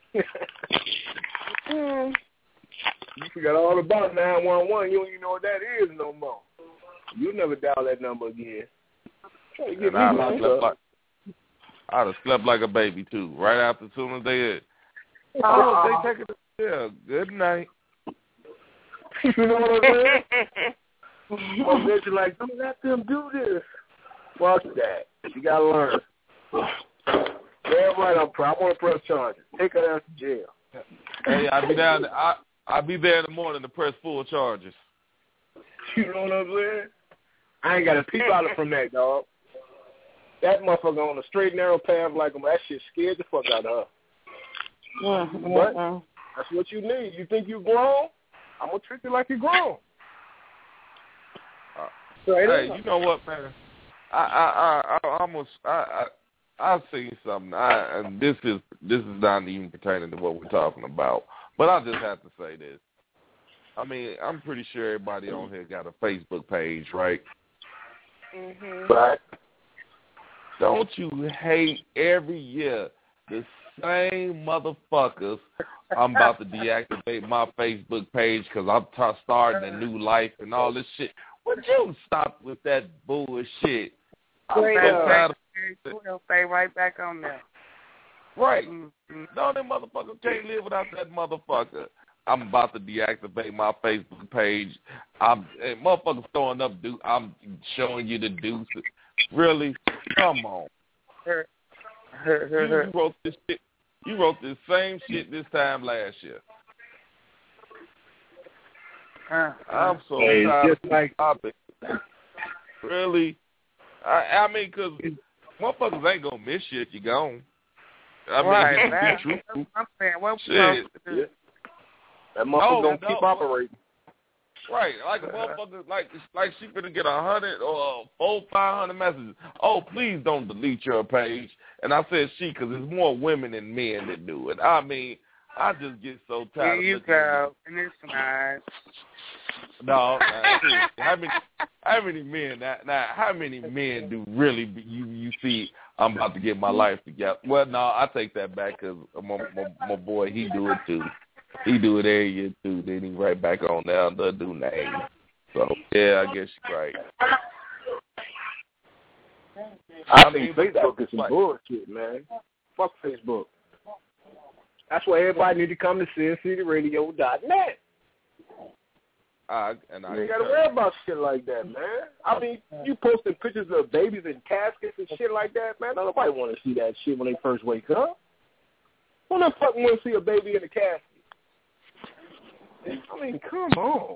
You forgot all about nine one one. You don't even know what that is no more. You'll never dial that number again. Try to get me I, left my, I'd have slept like a baby, too, right after as soon as they had. Uh, Oh, they take it to yeah, good night. You know what I'm saying? Oh, they're like, don't let them do this. Fuck that. You got to learn. Damn right, I'm proud. I want to press charges. Take her out to jail. Hey, I'll be down. I I'll be there in the morning to press full charges. You know what I'm saying? I ain't got to peep out from that, dog. That motherfucker on a straight narrow path like him. That shit scared the fuck out of her. mm-hmm. But that's what you need. You think you grown? I'm gonna treat you like you're grown. Uh, so, hey, you know what, man? I I I, I almost I. I I've seen something, I, and this is this is not even pertaining to what we're talking about. But I just have to say this. I mean, I'm pretty sure everybody on here got a Facebook page, right? Mm-hmm. Right. Don't you hate every year the same motherfuckers? I'm about to deactivate my Facebook page because I'm t- starting a new life and all this shit. Would you stop with that bullshit? I'm so tired of We'll stay right back on there. Right. Mm-hmm. No, that motherfucker can't live without that motherfucker. I'm about to deactivate my Facebook page. I'm and motherfuckers throwing up do I'm showing you the deuces. Really? Come on. you, you wrote this shit. You wrote this same shit this time last year. Uh, I'm so hey, tired just of like topic. Really? I, I mean, because motherfuckers ain't gonna miss you if you gone. I mean, right, be that, truthful. I'm saying, what we Shit. supposed to do? that motherfucker No, gonna no. keep operating. Right, like a motherfucker, like like she finna get a hundred or four, five hundred messages. Oh, please don't delete your page. And I said she, because there's more women than men that do it. I mean, I just get so tired. Here you of go, and it's nice. No, nah, seriously, how many, how many men? Now, now, how many men do really be, you you see? I'm about to get my life together. Well, no, I take that back because my, my my boy, he do it too. He do it every year too. Then he right back on down the do name. So yeah, I guess you're right. I, I think mean, Facebook is some bullshit, man. Fuck Facebook. That's why everybody need to come to sin city radio dot net. I, and I you ain't got to worry about shit like that, man. I mean, you posting pictures of babies in caskets and shit like that, man. Nobody want to see that shit when they first wake up. Who the fuck want to see a baby in a casket? I mean, come on.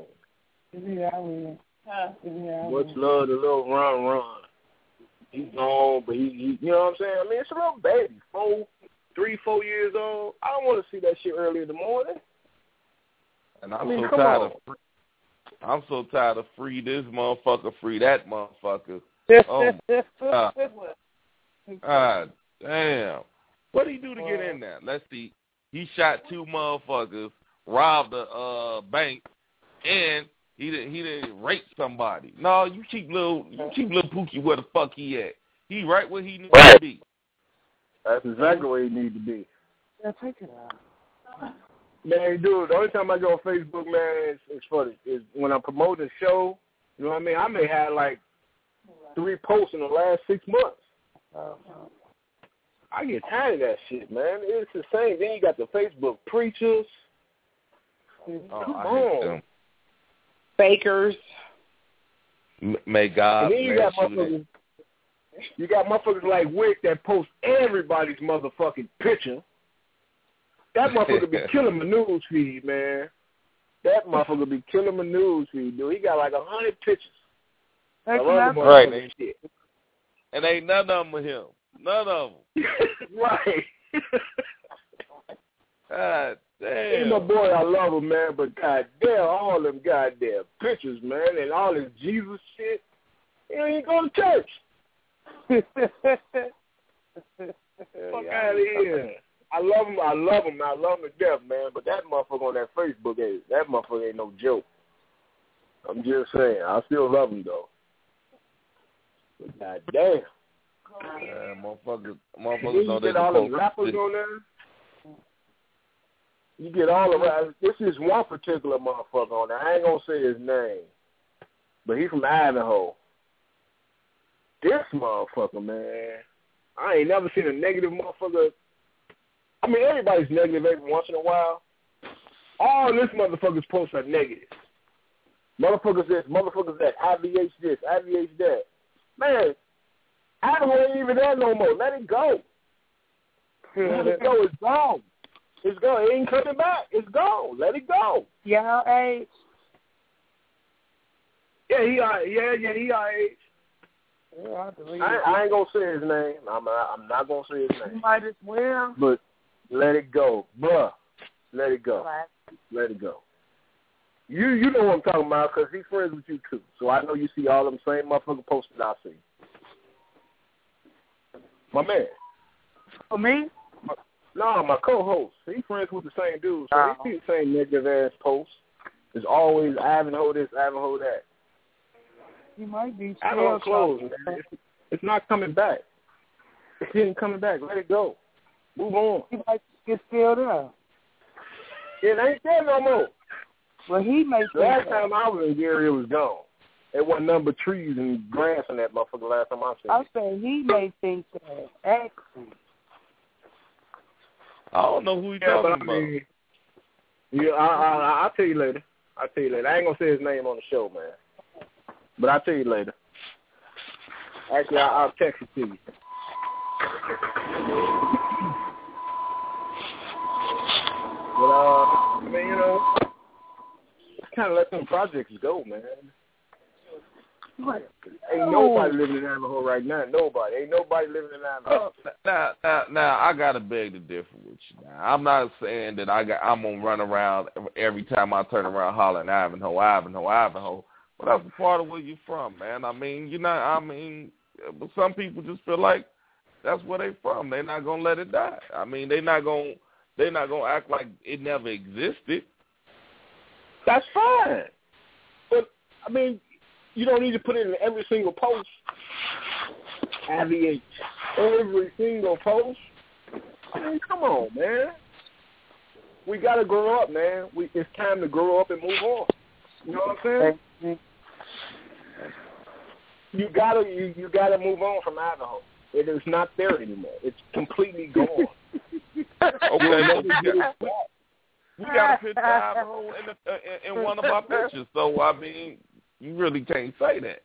Much love to little Ron Ron. He's gone, but he, he, you know what I'm saying? I mean, it's a little baby, four, three, four years old. I don't want to see that shit early in the morning. And I'm I mean, so come tired on. of free, I'm so tired of free this motherfucker, free that motherfucker. Oh my God. God damn. What did he do to get in there? Let's see. He shot two motherfuckers, robbed a uh, bank, and he didn't he didn't rape somebody. No, you keep little you keep little Pookie where the fuck he at. He right where he needs right. to be. That's exactly where he need to be. Yeah, take it out. Man, dude, the only time I go on Facebook, man, is, is for the, is when I'm promoting a show. You know what I mean? I may have like three posts in the last six months. Uh-huh. I get tired of that shit, man. It's the same. Then you got the Facebook preachers. Oh, Come I hate on. them. Fakers. M- May God And then you bless got you. motherfuckers. You got motherfuckers like Wick that post everybody's motherfucking picture. That motherfucker be killing my news feed, man. That motherfucker be killing my news feed, dude. He got like a hundred pictures. Right. Ain't, shit. And ain't none of them with him. None of them. Right. God damn. He's my boy. I love him, man. But goddamn, all them goddamn pictures, man, and all this Jesus shit. You know, he ain't go to church. Fuck out of here. I love him. I love him. I love him to death, man. But that motherfucker on that Facebook, ain't, that motherfucker ain't no joke. I'm just saying. I still love him, though. But goddamn. Yeah, motherfuckers, motherfuckers know you they get all the supposed rappers to on there. You get all the rappers. This is one particular motherfucker on there. I ain't gonna say his name, but he's from Idaho. This motherfucker, man, I ain't never seen a negative motherfucker. I mean, everybody's negative every once in a while. All this motherfuckers post are negative. Motherfuckers this, motherfuckers that, I V H this, I V H that. Man, Idaho ain't even there no more. Let it go. Let it go. It's gone. It's gone. It ain't coming back. It's gone. Let it go. Y'all age? Yeah, he are. Yeah, yeah, he our age. Yeah, I believe I, it. I ain't gonna say his name. I'm. I'm not gonna say his name. You might as well. But let it go, bruh. Let it go. Let it go. You you know what I'm talking about because he's friends with you too. So I know you see all them same motherfucking posters I see. My man. For me? No, my co-host. He friends with the same dude, so Oh. he see the same negative ass posts. It's always Ivanhoe this, Ivanhoe that. He might be Ivanhoe still closed, man. It's, it's not coming back. It ain't coming back. Let it go. Move on. He might get still there. It ain't there no more. Well, he may The last time I was in Gary, it was gone. It wasn't nothing but trees and grass in that motherfucker last time I seen I it. say he may think that. Actually. I don't know who he Yeah, but talking I mean, yeah, I, I, I'll tell you later. I'll tell you later. I ain't going to say his name on the show, man. But I'll tell you later. Actually, I, I'll text it to you. But, uh, I mean, you know, kind of let them projects go, man. What? Ain't nobody living in Navajo right now. Nobody. Ain't nobody living in Navajo. Uh, now, now, now, I gotta beg to differ with you. Now, I'm not saying that I got. I'm gonna run around every time I turn around hollering Ivanhoe, Ivanhoe, Ivanhoe. But that's a part of where you're from, man. I mean, you know, I mean, but some people just feel like that's where they from. They're not gonna let it die. I mean, they're not gonna. They're not gonna act like it never existed. That's fine. But I mean, you don't need to put it in every single post. I V H. Every single post. I mean, come on, man. We gotta grow up, man. We it's time to grow up and move on. You know what I'm saying? You gotta you, you gotta move on from Idaho. It is not there anymore. It's completely gone. Okay, so we got, we got a picture of Ivanhoe in, the, in, in one of our pictures. So I mean, you really can't say that.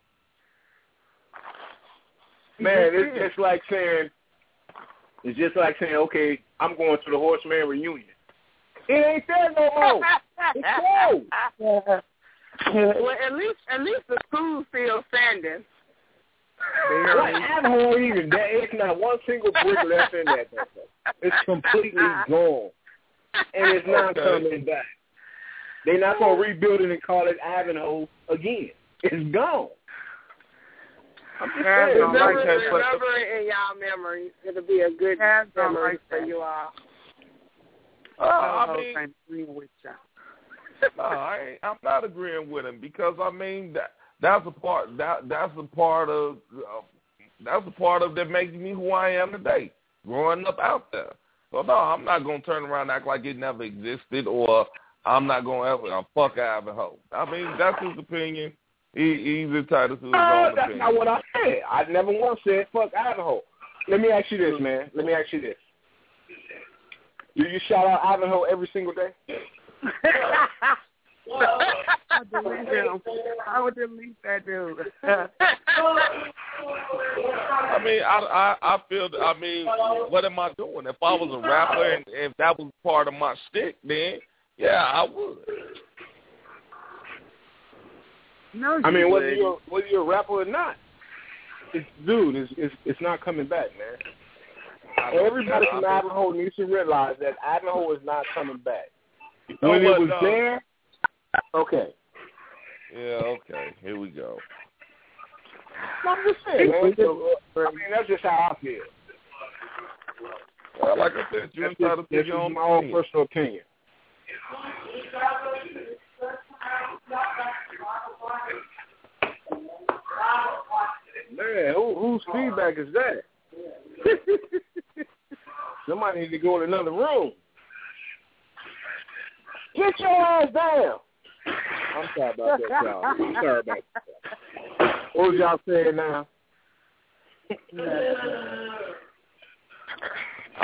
Man, it's just like saying, it's just like saying, okay, I'm going to the Horseman reunion. It ain't there no more. It's closed. Well, at least at least the school's still standing. What Idaho ain't even there. It's not one single brick left in that. It's completely gone, and it's not Okay. coming back. They're not gonna rebuild it and call it Ivanhoe again. It's gone. I'm just saying. Remember, Okay, but- remember it in y'all memories. It'll be a good memory for you all. Uh, I mean, I'm agreeing with you. no, I ain't, I'm not agreeing with him because I mean that that's a part that that's a part of uh, that's a part of that makes me who I am today, growing up out there. So no, I'm not gonna turn around and act like it never existed, or I'm not gonna ever uh, fuck Ivanhoe. I mean that's his opinion. He, he's entitled to his Uh, own that's opinion. not what I said. I never once said fuck Ivanhoe. Let me ask you this, man. Let me ask you this. Do you shout out Ivanhoe every single day? I delete him. I would delete that dude. I mean, I, I I feel. I mean, what am I doing? If I was a rapper and if that was part of my shtick, then yeah, I would. No, you I mean, whether wouldn't. you're whether you're a rapper or not, it's dude, it's it's, it's not coming back, man. Everybody from Ivanhoe needs to realize that Ivanhoe is not coming back. No, When but it was no. there, okay. Yeah, okay. Here we go. I'm just saying, man. So, uh, I mean, that's just how I feel. Well, like I said, you're That's entitled just, to that's your just own my own opinion. personal opinion. Man, who, whose feedback is that? Somebody need to go in another room. Get your ass down. I'm sorry about that, y'all. I'm sorry about that. What was y'all saying now?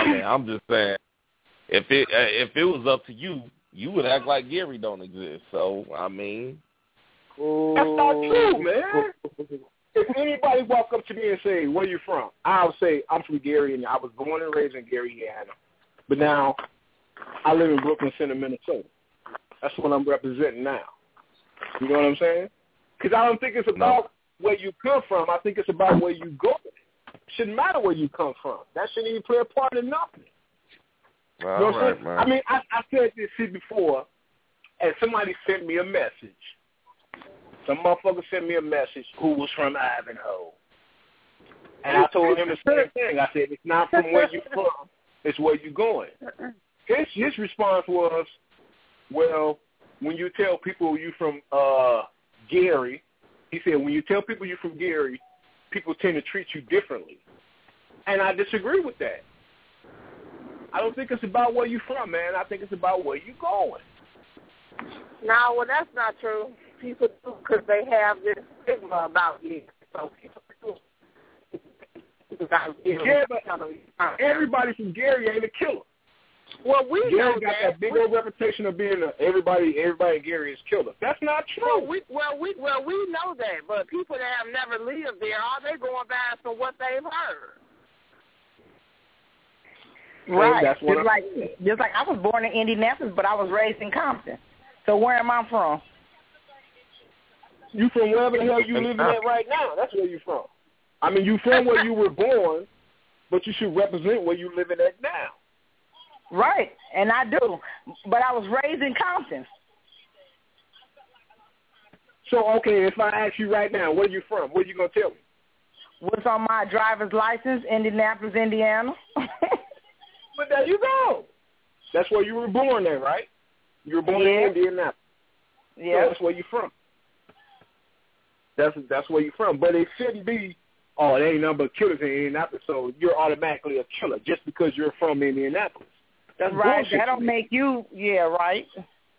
mean, I'm just saying, if it uh, if it was up to you, you would act like Gary don't exist. So, I mean. That's not true, man. If anybody walk up to me and say, where you from? I'll say, I'm from Gary, and I was born and raised in Gary, Indiana. But now I live in Brooklyn Center, Minnesota. That's what I'm representing now. You know what I'm saying? Because I don't think it's about no. where you come from. I think it's about where you go. It shouldn't matter where you come from. That shouldn't even play a part in nothing. All you know what right, I'm saying? man. I mean, I, I said this shit before, and somebody sent me a message. Some motherfucker sent me a message who was from Ivanhoe. And I told him the same thing. I said, it's not from where you're from, it's where you're going. His, his response was, well, when you tell people you from uh, Gary, he said, when you tell people you're from Gary, people tend to treat you differently. And I disagree with that. I don't think it's about where you're from, man. I think it's about where you're going. No, well, that's not true. People do because they have this stigma about you. So people do. Yeah, but everybody from Gary ain't a killer. Well, we Gary know got that. that big old reputation of being a, everybody. Everybody in Gary is killer. That's not true. Well, we well we well we know that, but people that have never lived there, all they going by from what they've heard. Right. That's what just like just like I was born in Indianapolis, but I was raised in Compton. So where am I from? You from wherever the hell you living at right now. That's where you from. I mean, you from where you were born, but you should represent where you living at now. Right, and I do. But I was raised in Compton. So, okay, if I ask you right now, where you from, what are you going to tell me? What's on my driver's license, Indianapolis, Indiana. But there you go. That's where you were born at, right? You were born yeah. in Indianapolis. Yeah. So that's where you're from. That's that's where you're from. But it shouldn't be, oh, there ain't nothing but killers in Indianapolis, so you're automatically a killer just because you're from Indianapolis. That's right. bullshit. That don't make you, yeah, right.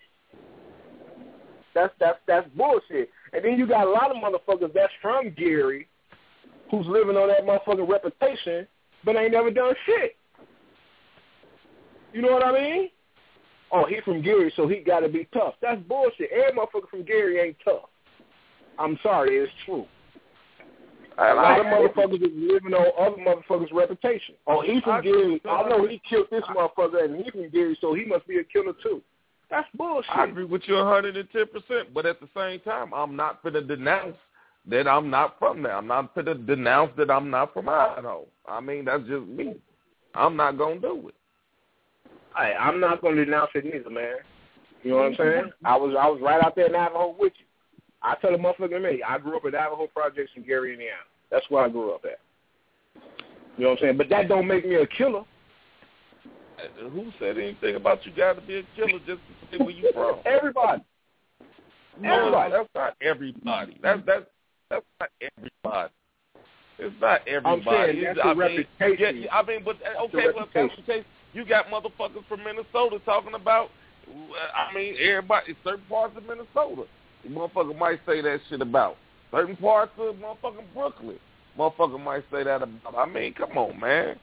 That's that's that's bullshit. And then you got a lot of motherfuckers that's from Gary who's living on that motherfucking reputation, but ain't never done shit. You know what I mean? Oh, he from Gary, so he got to be tough. That's bullshit. Every motherfucker from Gary ain't tough. I'm sorry, it's true. A lot of motherfuckers is living on other motherfuckers' reputation. Oh, he from Gary. I know he killed this motherfucker, and he from Gary, so he must be a killer too. That's bullshit. I agree with you one hundred ten percent, but at the same time, I'm not going to denounce that I'm not from there. I'm not going to denounce that I'm not from Idaho. I mean, that's just me. I'm not going to do it. Hey, I'm not going to denounce it either, man. You know what I'm saying? I was I was right out there in Idaho with you. I tell a motherfucker me, I grew up at Idaho Projects in Gary, Indiana. That's where I grew up at. You know what I'm saying? But that don't make me a killer. Who said anything about you got to be a killer just to say where you from? Everybody. No, Everybody. that's not everybody. That's that's that's not everybody. It's not everybody. I'm saying that's I a mean, reputation. Yeah, I mean, but okay, well, if that's the case, you got motherfuckers from Minnesota talking about. I mean, everybody, certain parts of Minnesota, the motherfucker might say that shit about. Certain parts of motherfucking Brooklyn, motherfucker might say that about. I mean, come on, man.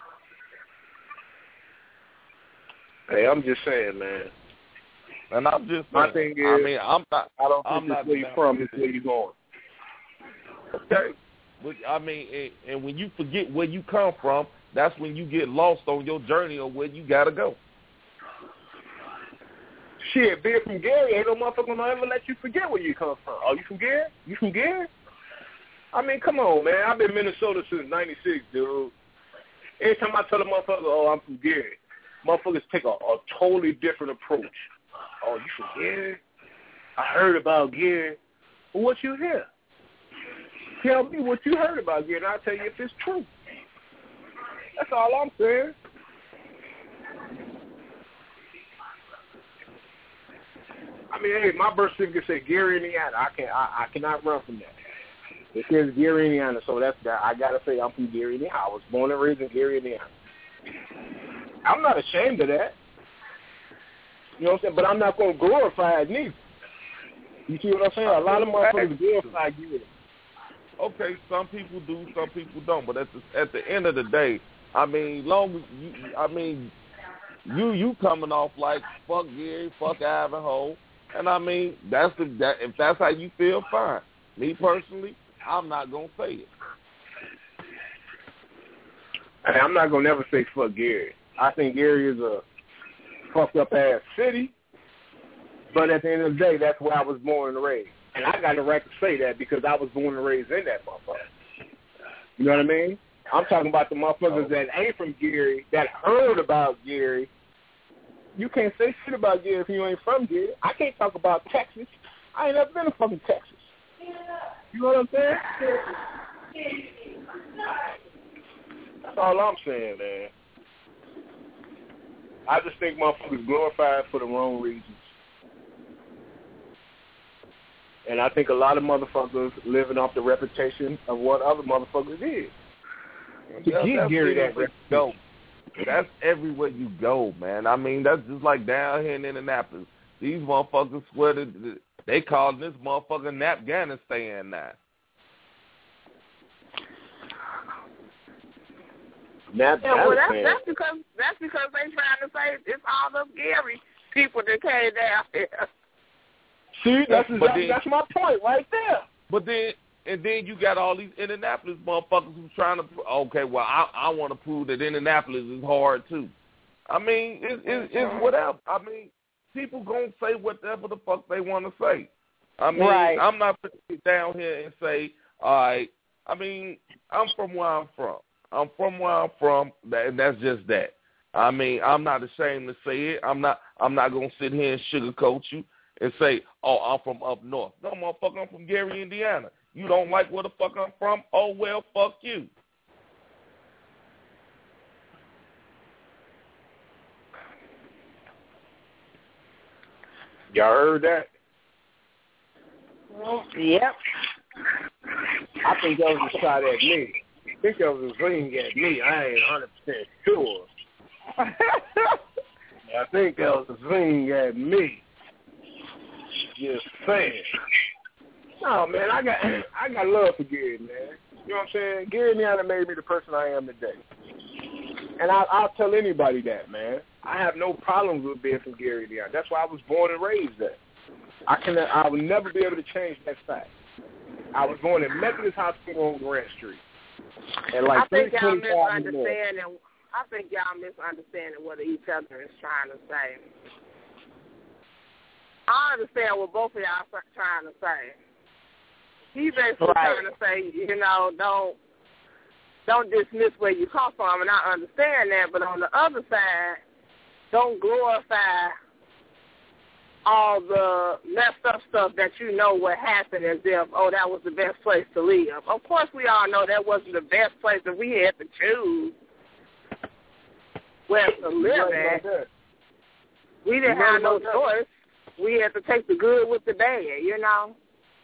Hey, I'm just saying, man. And I'm just saying, my thing is, I mean, I'm not. I don't think I'm it's not where you're from, it's where you're going. Okay. But, I mean, and, and when you forget where you come from, that's when you get lost on your journey of where you got to go. Shit, being from Gary, ain't no motherfucker gonna ever let you forget where you come from. Oh, you from Gary? You from Gary? I mean, come on, man. I've been in Minnesota since ninety-six, dude. Every time I tell a motherfucker, oh, I'm from Gary, motherfuckers take a, a totally different approach. Oh, you from Gary? I heard about Gary. Well, what you hear? Tell me what you heard about Gary, and I'll tell you if it's true. That's all I'm saying. I mean, hey, my birth certificate said Gary, Indiana. I can I, I cannot run from that. It says Gary, Indiana, so that's that. I gotta say I'm from Gary, Indiana. I was born and raised in Gary, Indiana. I'm not ashamed of that. You know what I'm saying? But I'm not gonna glorify it neither. You see what I'm saying? A lot of motherfuckers glorify Gary. Okay, some people do, some people don't. But at the at the end of the day, I mean, long as you, I mean, you you coming off like fuck Gary, fuck Ivanhoe, and I mean that's the that if that's how you feel, fine. Me personally, I'm not gonna say it. Hey, I'm not gonna never say fuck Gary. I think Gary is a fucked up ass city, but at the end of the day, that's where I was born and raised, and I got the right to say that because I was born and raised in that motherfucker. You know what I mean? I'm talking about the motherfuckers that ain't from Gary, that heard about Gary. You can't say shit about Gary if you ain't from Gary. I can't talk about Texas. I ain't never been to fucking Texas. You know what I'm saying? That's all I'm saying, man. I just think motherfuckers glorified for the wrong reasons. And I think a lot of motherfuckers living off the reputation of what other motherfuckers did. To That's give Gary that go. That's everywhere you go, man. I mean, that's just like down here in Indianapolis. These motherfuckers swear that they call this motherfucker Afghanistan now. Nap- yeah, well, that's, that's because that's because they trying to say it's all those Gary people that came down here. See, that's but exactly, then, that's my point right there. But then, and then you got all these Indianapolis motherfuckers who's trying to. Okay, well, I I want to prove that Indianapolis is hard too. I mean, it's it, it's whatever. I mean, people gonna say whatever the fuck they want to say. I mean, right. I'm not gonna sit down here and say, all right. I mean, I'm from where I'm from. I'm from where I'm from, and that's just that. I mean, I'm not ashamed to say it. I'm not. I'm not gonna sit here and sugarcoat you and say, oh, I'm from up north. No, motherfucker, I'm from Gary, Indiana. You don't like where the fuck I'm from? Oh, well, fuck you. Y'all heard that? Yep. I think that was a shot at me. I think that was a zing at me. I ain't one hundred percent sure. I think that was a zing at me. Just saying. No, man, I got I got love for Gary, man. You know what I'm saying? Gary Indiana made me the person I am today. And I, I'll tell anybody that, man. I have no problems with being from Gary, Indiana. That's why I was born and raised there. I can, I will never be able to change that fact. I was born in Methodist Hospital on Grant Street. And like I think y'all misunderstanding. I think y'all misunderstanding what each other is trying to say. I understand what both of y'all are trying to say. He's basically right. trying to say, you know, don't don't dismiss where you come from, and I understand that. But on the other side, don't glorify all the messed up stuff that you know what happened as if, oh, that was the best place to live. Of course, we all know that wasn't the best place if we had to choose where to live right at. We didn't have no choice. We had to take the good with the bad, you know.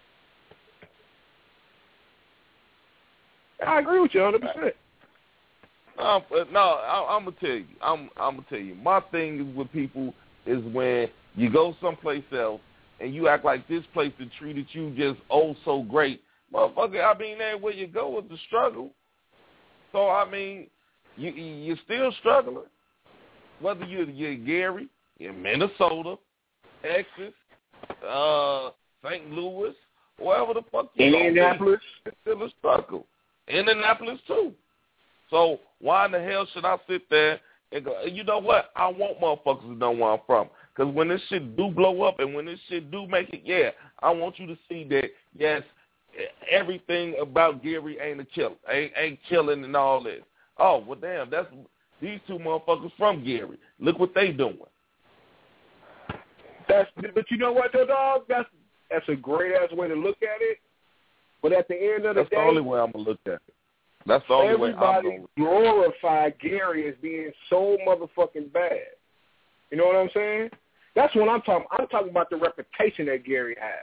I agree with you one hundred percent. Um, no, I, I'm gonna tell you. I'm I'm gonna tell you. My thing with people is when you go someplace else and you act like this place that treated you just oh so great, motherfucker. I mean, everywhere you go is a struggle. So I mean, you you're still struggling. Whether you're, you're Gary, you're Minnesota, Texas, uh, Saint Louis, wherever the fuck you Indianapolis, it's still a struggle. Indianapolis too. So why in the hell should I sit there and go, you know what? I want motherfuckers to know where I'm from. Because when this shit do blow up and when this shit do make it, yeah, I want you to see that, yes, everything about Gary ain't a killer, ain't, ain't killing and all this. Oh, well, damn, that's these two motherfuckers from Gary. Look what they doing. That's, but you know what, though, dog? That's that's a great-ass way to look at it. But at the end of the That's day, the only way I'm going to look at it. That's the only way I'm everybody going to glorify Gary as being so motherfucking bad. You know what I'm saying? That's what I'm talking I'm talking about the reputation that Gary has.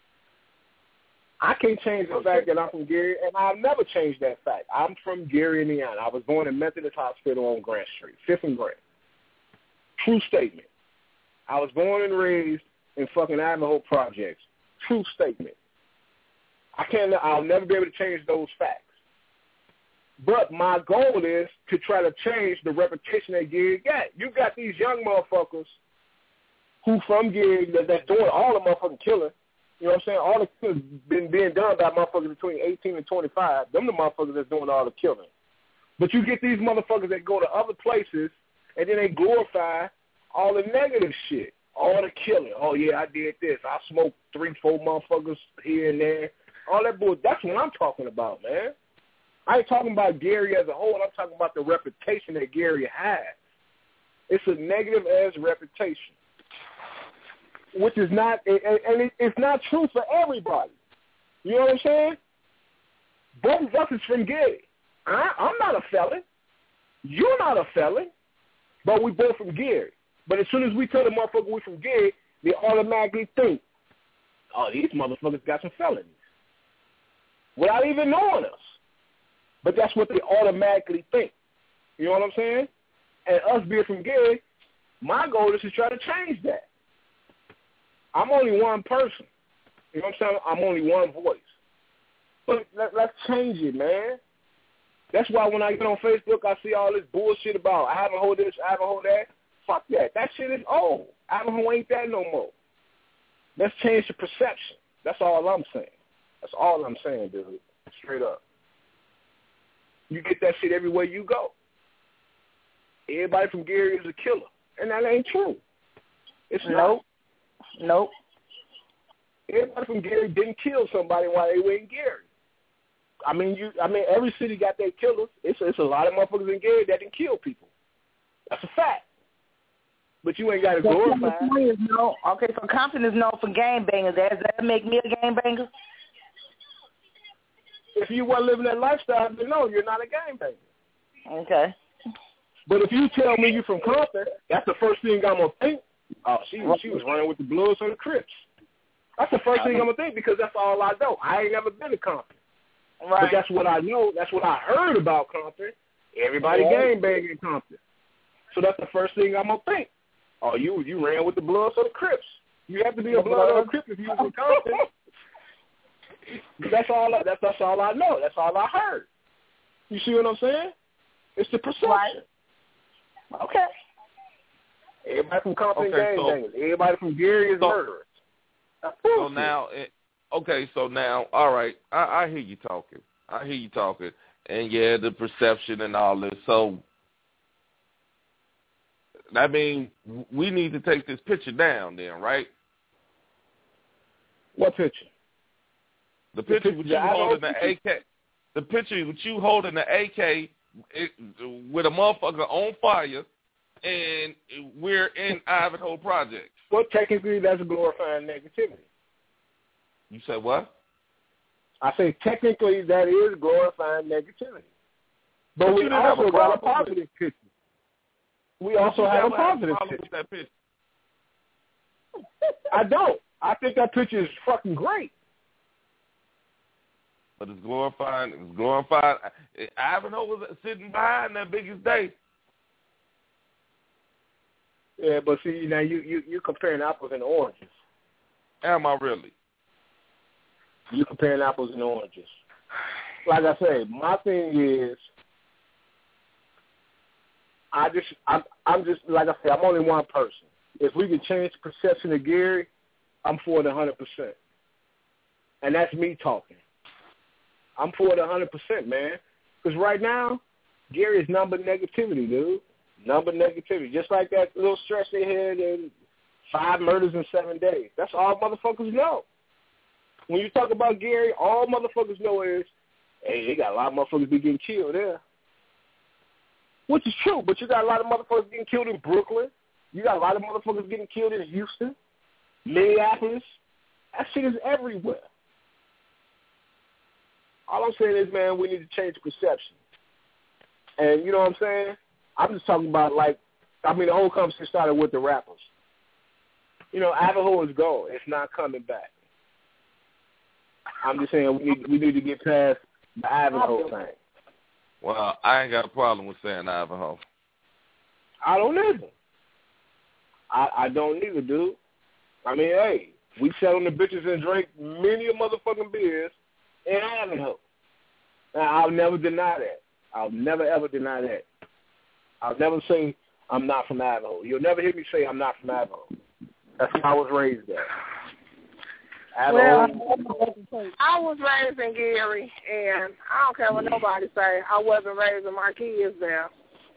I can't change the okay. fact that I'm from Gary, and I'll never change that fact. I'm from Gary, Indiana. I was born in Methodist Hospital on Grant Street, fifth and Grant. True statement. I was born and raised in fucking Ivanhoe Projects. True statement. I can't. I'll never be able to change those facts. But my goal is to try to change the reputation that Gary got. You got these young motherfuckers who from Gary that, that's doing all the motherfucking killing. You know what I'm saying? All the killing been being done by motherfuckers between eighteen and twenty-five. Them the motherfuckers that's doing all the killing. But you get these motherfuckers that go to other places and then they glorify all the negative shit, all the killing. Oh, yeah, I did this. I smoked three, four motherfuckers here and there. All that bull. That's what I'm talking about, man. I ain't talking about Gary as a whole. I'm talking about the reputation that Gary has. It's a negative-ass reputation, which is not, and it, it's not true for everybody. You know what I'm saying? Both of us is from Gary. I, I'm not a felon. You're not a felon, but we both from Gary. But as soon as we tell the motherfucker we from Gary, they automatically think, oh, these motherfuckers got some felonies, without even knowing us. But that's what they automatically think. You know what I'm saying? And us being from Gary, my goal is to try to change that. I'm only one person. You know what I'm saying? I'm only one voice. But let, let's change it, man. That's why when I get on Facebook, I see all this bullshit about Ivanhoe this, Ivanhoe that. Fuck that. That shit is old. Ivanhoe ain't that no more. Let's change the perception. That's all I'm saying. That's all I'm saying, dude. Straight up. You get that shit everywhere you go. Everybody from Gary is a killer. And that ain't true. It's nope. not. Nope. Everybody from Gary didn't kill somebody while they were in Gary. I mean, you. I mean, every city got their killers. It's, it's a lot of motherfuckers in Gary that didn't kill people. That's a fact. But you ain't got to glorify. No. Okay, so Compton is known for gangbangers. Does that make me a gangbanger? If you weren't living that lifestyle, then no, you're not a gangbanger. Okay. But if you tell me you're from Compton, that's the first thing I'm going to think. Oh, she, she was running with the Bloods or the Crips. That's the first thing I'm going to think because that's all I know. I ain't never been to Compton. Right. But that's what I know. That's what I heard about Compton. Everybody right. gangbanging in Compton. So that's the first thing I'm going to think. Oh, you you ran with the Bloods or the Crips. You have to be a Blood or a Crip if you was in Compton. That's all. I, that's that's all I know. That's all I heard. You see what I'm saying? It's the perception. Right. Okay. Everybody from Compton okay, gangbangers. So, everybody from Gary is so, murderers. So now, okay. So now, all right. I, I hear you talking. I hear you talking, and yeah, the perception and all this. So that means we need to take this picture down, then, right? What picture? The picture with you holding the A K, the picture with you holding the A K it, with a motherfucker on fire, and we're in Ivanhoe Project. Well, technically, that's glorifying negativity. You said what? I say technically that is glorifying negativity. But, but we also a got a positive picture. We but also have a positive have a picture. That picture. I don't. I think that picture is fucking great. But it's glorifying. It's glorifying. Ivanhoe was sitting behind that biggest day. Yeah, but see, now you you you're comparing apples and oranges. Am I really? You're comparing apples and oranges. Like I say, my thing is, I just I'm I'm just like I said, I'm only one person. If we can change the perception of Gary, I'm for it one hundred percent. And that's me talking. I'm for it one hundred percent, man. Because right now, Gary is number negativity, dude. Number negativity. Just like that little stretch they had in five murders in seven days. That's all motherfuckers know. When you talk about Gary, all motherfuckers know is, hey, they got a lot of motherfuckers be getting killed there. Which is true, but you got a lot of motherfuckers getting killed in Brooklyn. You got a lot of motherfuckers getting killed in Houston, Minneapolis. That shit is everywhere. All I'm saying is, man, we need to change the perception. And you know what I'm saying? I'm just talking about, like, I mean, the whole conversation started with the rappers. You know, Ivanhoe is gone. It's not coming back. I'm just saying we need, we need to get past the Ivanhoe thing. Well, I ain't got a problem with saying Ivanhoe. I don't either. I, I don't either, dude. I mean, hey, we sat on the bitches and drank many a motherfucking beers in Ivanhoe. Now, I'll never deny that. I'll never, ever deny that. I'll never say I'm not from Idaho. You'll never hear me say I'm not from Idaho. That's how I was raised there. Well, I was raised in Gary, and I don't care what nobody say. I wasn't raising my kids there.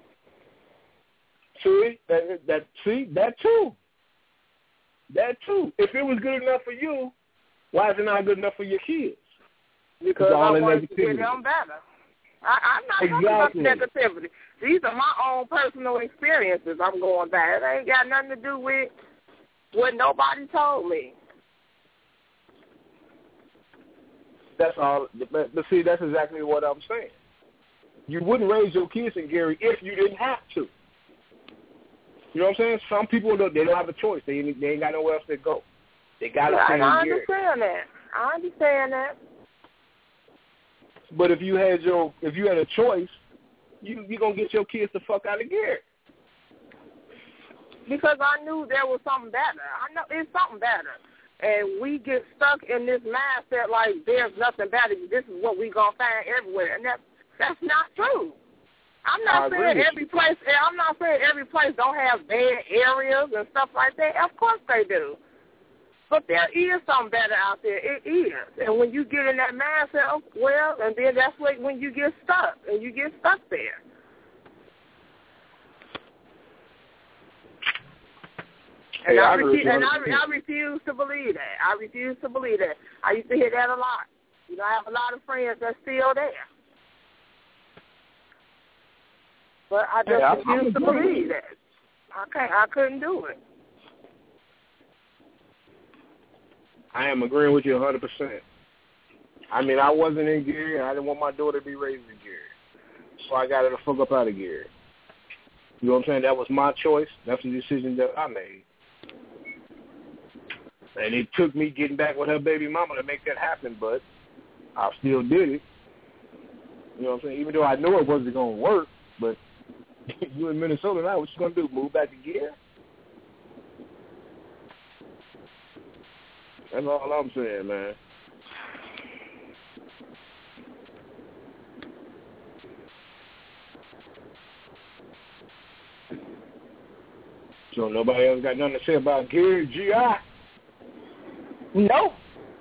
See, that, that, see, that too. That too. If it was good enough for you, why is it not good enough for your kids? Because I wanted to get them better. I, I'm not exactly. talking about negativity. These are my own personal experiences I'm going back. It ain't got nothing to do with what nobody told me. That's all. But, but see, that's exactly what I'm saying. You wouldn't raise your kids in Gary if you didn't have to. You know what I'm saying? Some people, don't, they don't have a choice. They, they ain't got nowhere else to go. They got to stay in I Gary. understand that. I understand that. But if you had your, if you had a choice, you you gonna get your kids the fuck out of Gary. Because I knew there was something better. I know it's something better, and we get stuck in this mindset like there's nothing better. This is what we gonna find everywhere, and that that's not true. I'm not saying every place. I'm not saying every place don't have bad areas and stuff like that. Of course they do. But there is something better out there. It is. And when you get in that mindset, oh, well, and then that's what, when you get stuck, and you get stuck there. And, hey, I, I, refu- and I, I refuse to believe that. I refuse to believe that. I used to hear that a lot. You know, I have a lot of friends that's still there. But I just hey, I, refuse to believe that. I can't. I couldn't do it. I am agreeing with you one hundred percent. I mean, I wasn't in Gary, and I didn't want my daughter to be raised in Gary. So I got her to fuck up out of Gary. You know what I'm saying? That was my choice. That's the decision that I made. And it took me getting back with her baby mama to make that happen, but I still did it. You know what I'm saying? Even though I knew it wasn't going to work, but you in Minnesota now, what you going to do, move back to Gary? That's all I'm saying, man. So nobody else got nothing to say about Gary G I? Nope.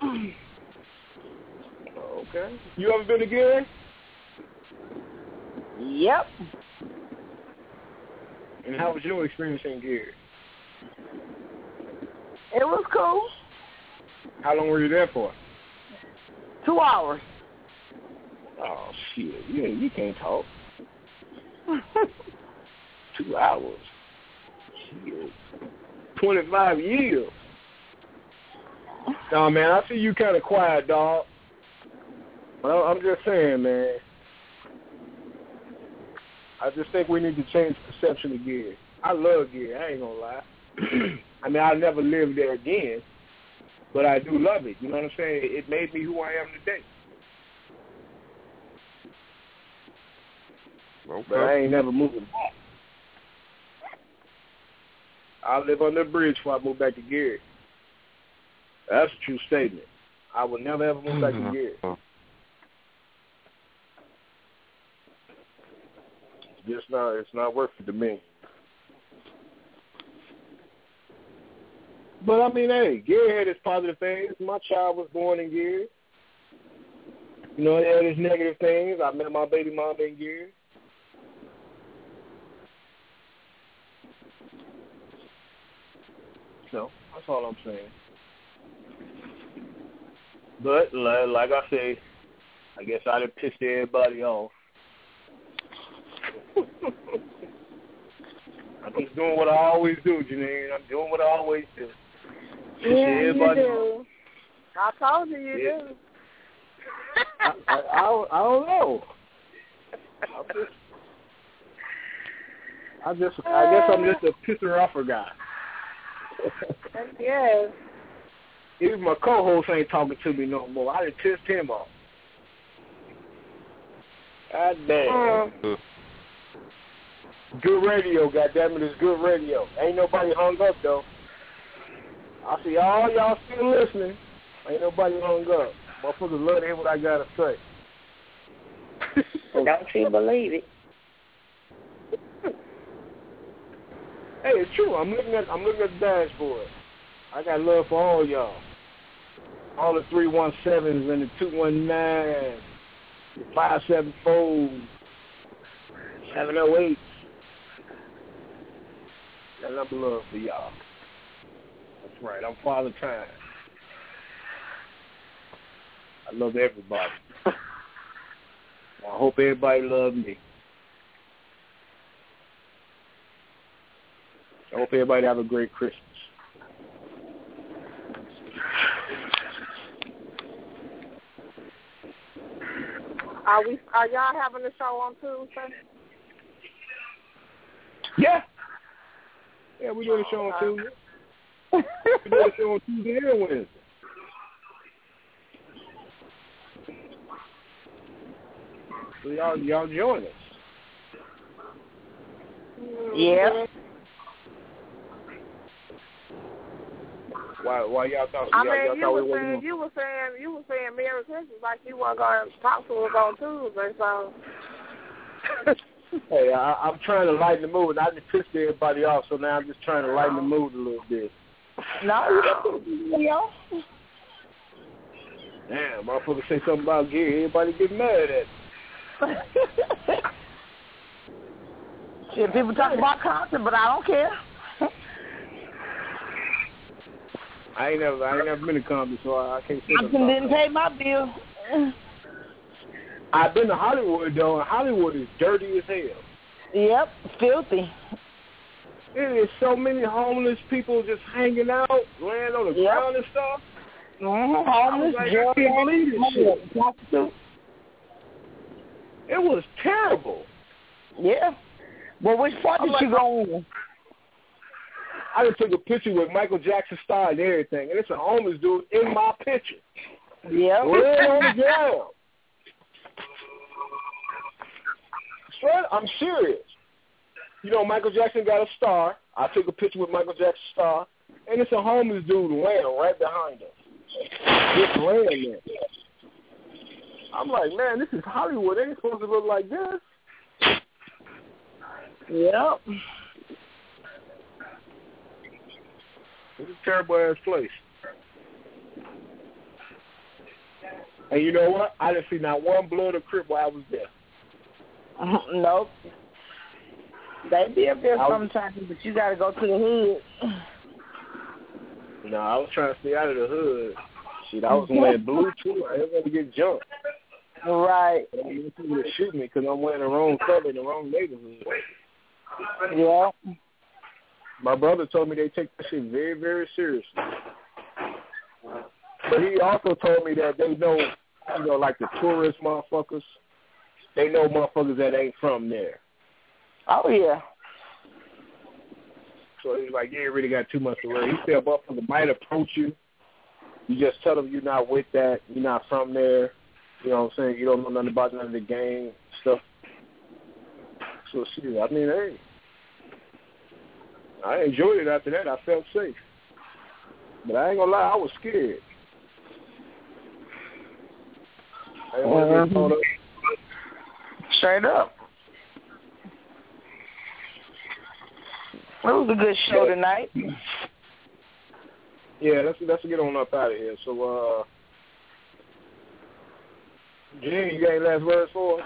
Okay. You ever been to Gary? Yep. And how was your experience in Gary? It was cool. How long were you there for? Two hours. Oh, shit. You, you can't talk. Two hours. Shit. twenty-five years. No, man, I see you kind of quiet, dog. Well, I'm just saying, man. I just think we need to change perception of Gary. I love Gary. I ain't going to lie. I mean, I'll never live there again, but I do love it. You know what I'm saying? It made me who I am today. Okay. But I ain't never moving back. I'll live on the bridge before I move back to Gary. That's a true statement. I will never ever move back to Gary. It's just not. It's not worth it to me. But I mean, hey, Gary had its positive things. My child was born in Gary. You know, it had its negative things. I met my baby mama in Gary. So that's all I'm saying. But like I say, I guess I done pissed everybody off. I'm just doing what I always do, Janine. I'm doing what I always do. Yeah, everybody you do. I told you you yeah. do. I, I, I, don't, I don't know. I just, I just, I guess I'm just a pisser offer guy. Yes. Even my co-host ain't talking to me no more. I done pissed him off. God damn. Mm. Good radio, goddammit, it's good radio. Ain't nobody hung up, though. I see all y'all still listening. Ain't nobody hung up. Motherfuckers love to hear what I got to say. Don't you believe it? Hey, it's true. I'm looking at I'm looking at the dashboard. I got love for all y'all. All the three one sevens and the two one nines, the five seven fours, seven oh eights. Got enough love for y'all. That's right. I'm Father Time. I love everybody. I hope everybody loves me. I hope everybody have a great Christmas. Are we? Are y'all having a show on Tuesday? Yeah. Yeah, we're doing a show on Tuesday. We're doing a show on Tuesday and Wednesday. So y'all, y'all join us. Yeah. Why? Why y'all thought? I y'all, mean, y'all you thought were we saying wasn't you were saying you were saying Merry Christmas like you weren't going to talk to us on Tuesday. So. Hey, I, I'm trying to lighten the mood. I just pissed everybody off, so now I'm just trying to lighten the mood a little bit. No, you don't piss me off. Damn, motherfucker say something about gay, everybody get mad at me. Shit, people talk about content, but I don't care. I ain't never, I ain't never been to Compton, so I, I can't say nothing Compton about didn't that. pay my bill. I've been to Hollywood, though, and Hollywood is dirty as hell. Yep, filthy. There is so many homeless people just hanging out, laying on the Yep. ground and stuff. Mm-hmm. Homeless, I was like, drug I can't believe this shit. prostitute. It was terrible. Yeah. Well, which part I'm did like, you go in? I just took a picture with Michael Jackson star and everything, and it's a homeless dude in my picture. Yep. Laying on the ground. Straight, I'm serious. You know, Michael Jackson got a star. I took a picture with Michael Jackson's star, and it's a homeless dude laying right behind us. Just laying there. I'm like, man, this is Hollywood. They ain't supposed to look like this. Yep. It's a terrible-ass place. And you know what? I didn't see not one blood or crip while I was there. Nope. They be up there I was, sometimes, but you got to go to the hood. No, I was trying to stay out of the hood. Shit, I was wearing blue, too. I didn't want to get jumped. Right. I didn't want people to shoot me because I'm wearing the wrong color in the wrong neighborhood. Yeah. My brother told me they take that shit very, very seriously. But he also told me that they know, you know, like the tourist motherfuckers, they know motherfuckers that ain't from there. Oh, yeah. So he's like, you ain't really got too much to worry. He said a motherfucker might approach you. You just tell them you're not with that, you're not from there. You know what I'm saying? You don't know nothing about none of the gang stuff. So, shit, I mean, hey, I enjoyed it after that. I felt safe. But I ain't gonna lie, I was scared. I didn't want to get caught up. Straight up. It was a good show tonight. Yeah, let's let's get on up out of here. So, uh, Gene, you got any last words for us?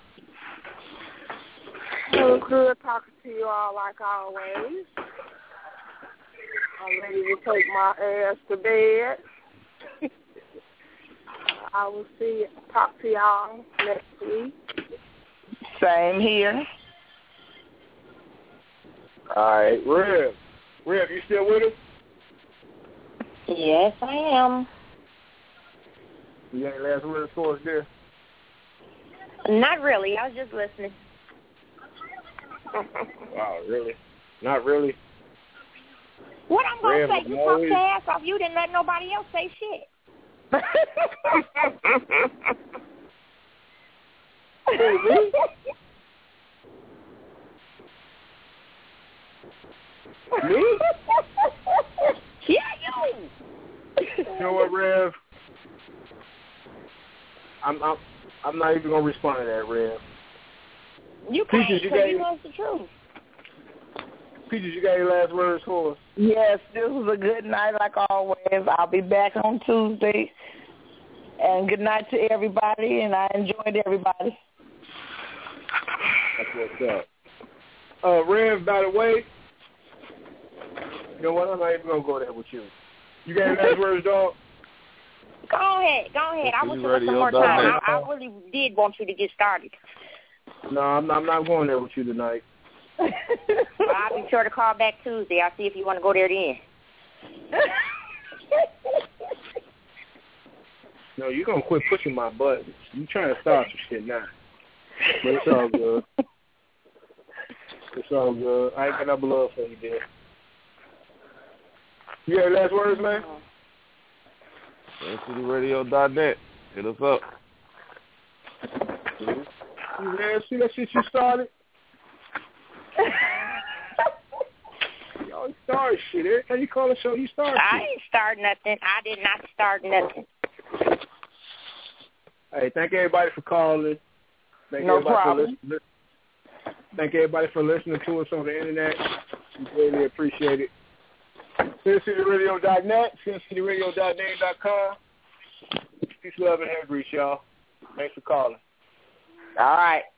It was good talking to you all like always. I'm ready to take my ass to bed. I will see, talk to y'all next week. Same here. All right, Rev. Rev, you still with us? Yes, I am. You got any last words for us there? Not really. I was just listening. Wow, really? Not really? What I'm going to Rev, say, you always... talked your ass off. You didn't let nobody else say shit. me? Me? Yeah, you. You know what, Rev? I'm, I'm I'm not even gonna respond to that, Rev. You can't, Peaches, you because got you know the truth. Peaches, you got any last words for us? Yes, this was a good night like always. I'll be back on Tuesday. And good night to everybody, and I enjoyed everybody. That's what's up. Uh, Rev, by the way, you know what? I'm not even going to go there with you. You got any last words, dog? Go ahead. Go ahead. I wish there was some more time. I, I really did want you to get started. No, I'm not, I'm not going there with you tonight. Well, I'll be sure to call back Tuesday. I'll see if you want to go there then. No, you're going to quit pushing my buttons. You trying to start some shit now. But it's all good. It's all good. I ain't got no love for you, there. You got any last words, man? Sin City Radio dot net. Hit us up. Man, see that shit you started? Y'all start shit. Every time you call a show, you start I shit. ain't start nothing. I did not start nothing. Hey, thank everybody for calling. Thank No everybody problem. For listening. Thank everybody for listening to us on the internet. We greatly appreciate it. Sin City Radio dot net, Sin City Radio dot name dot com. Peace, love, and hair grease, y'all. Thanks for calling. All right.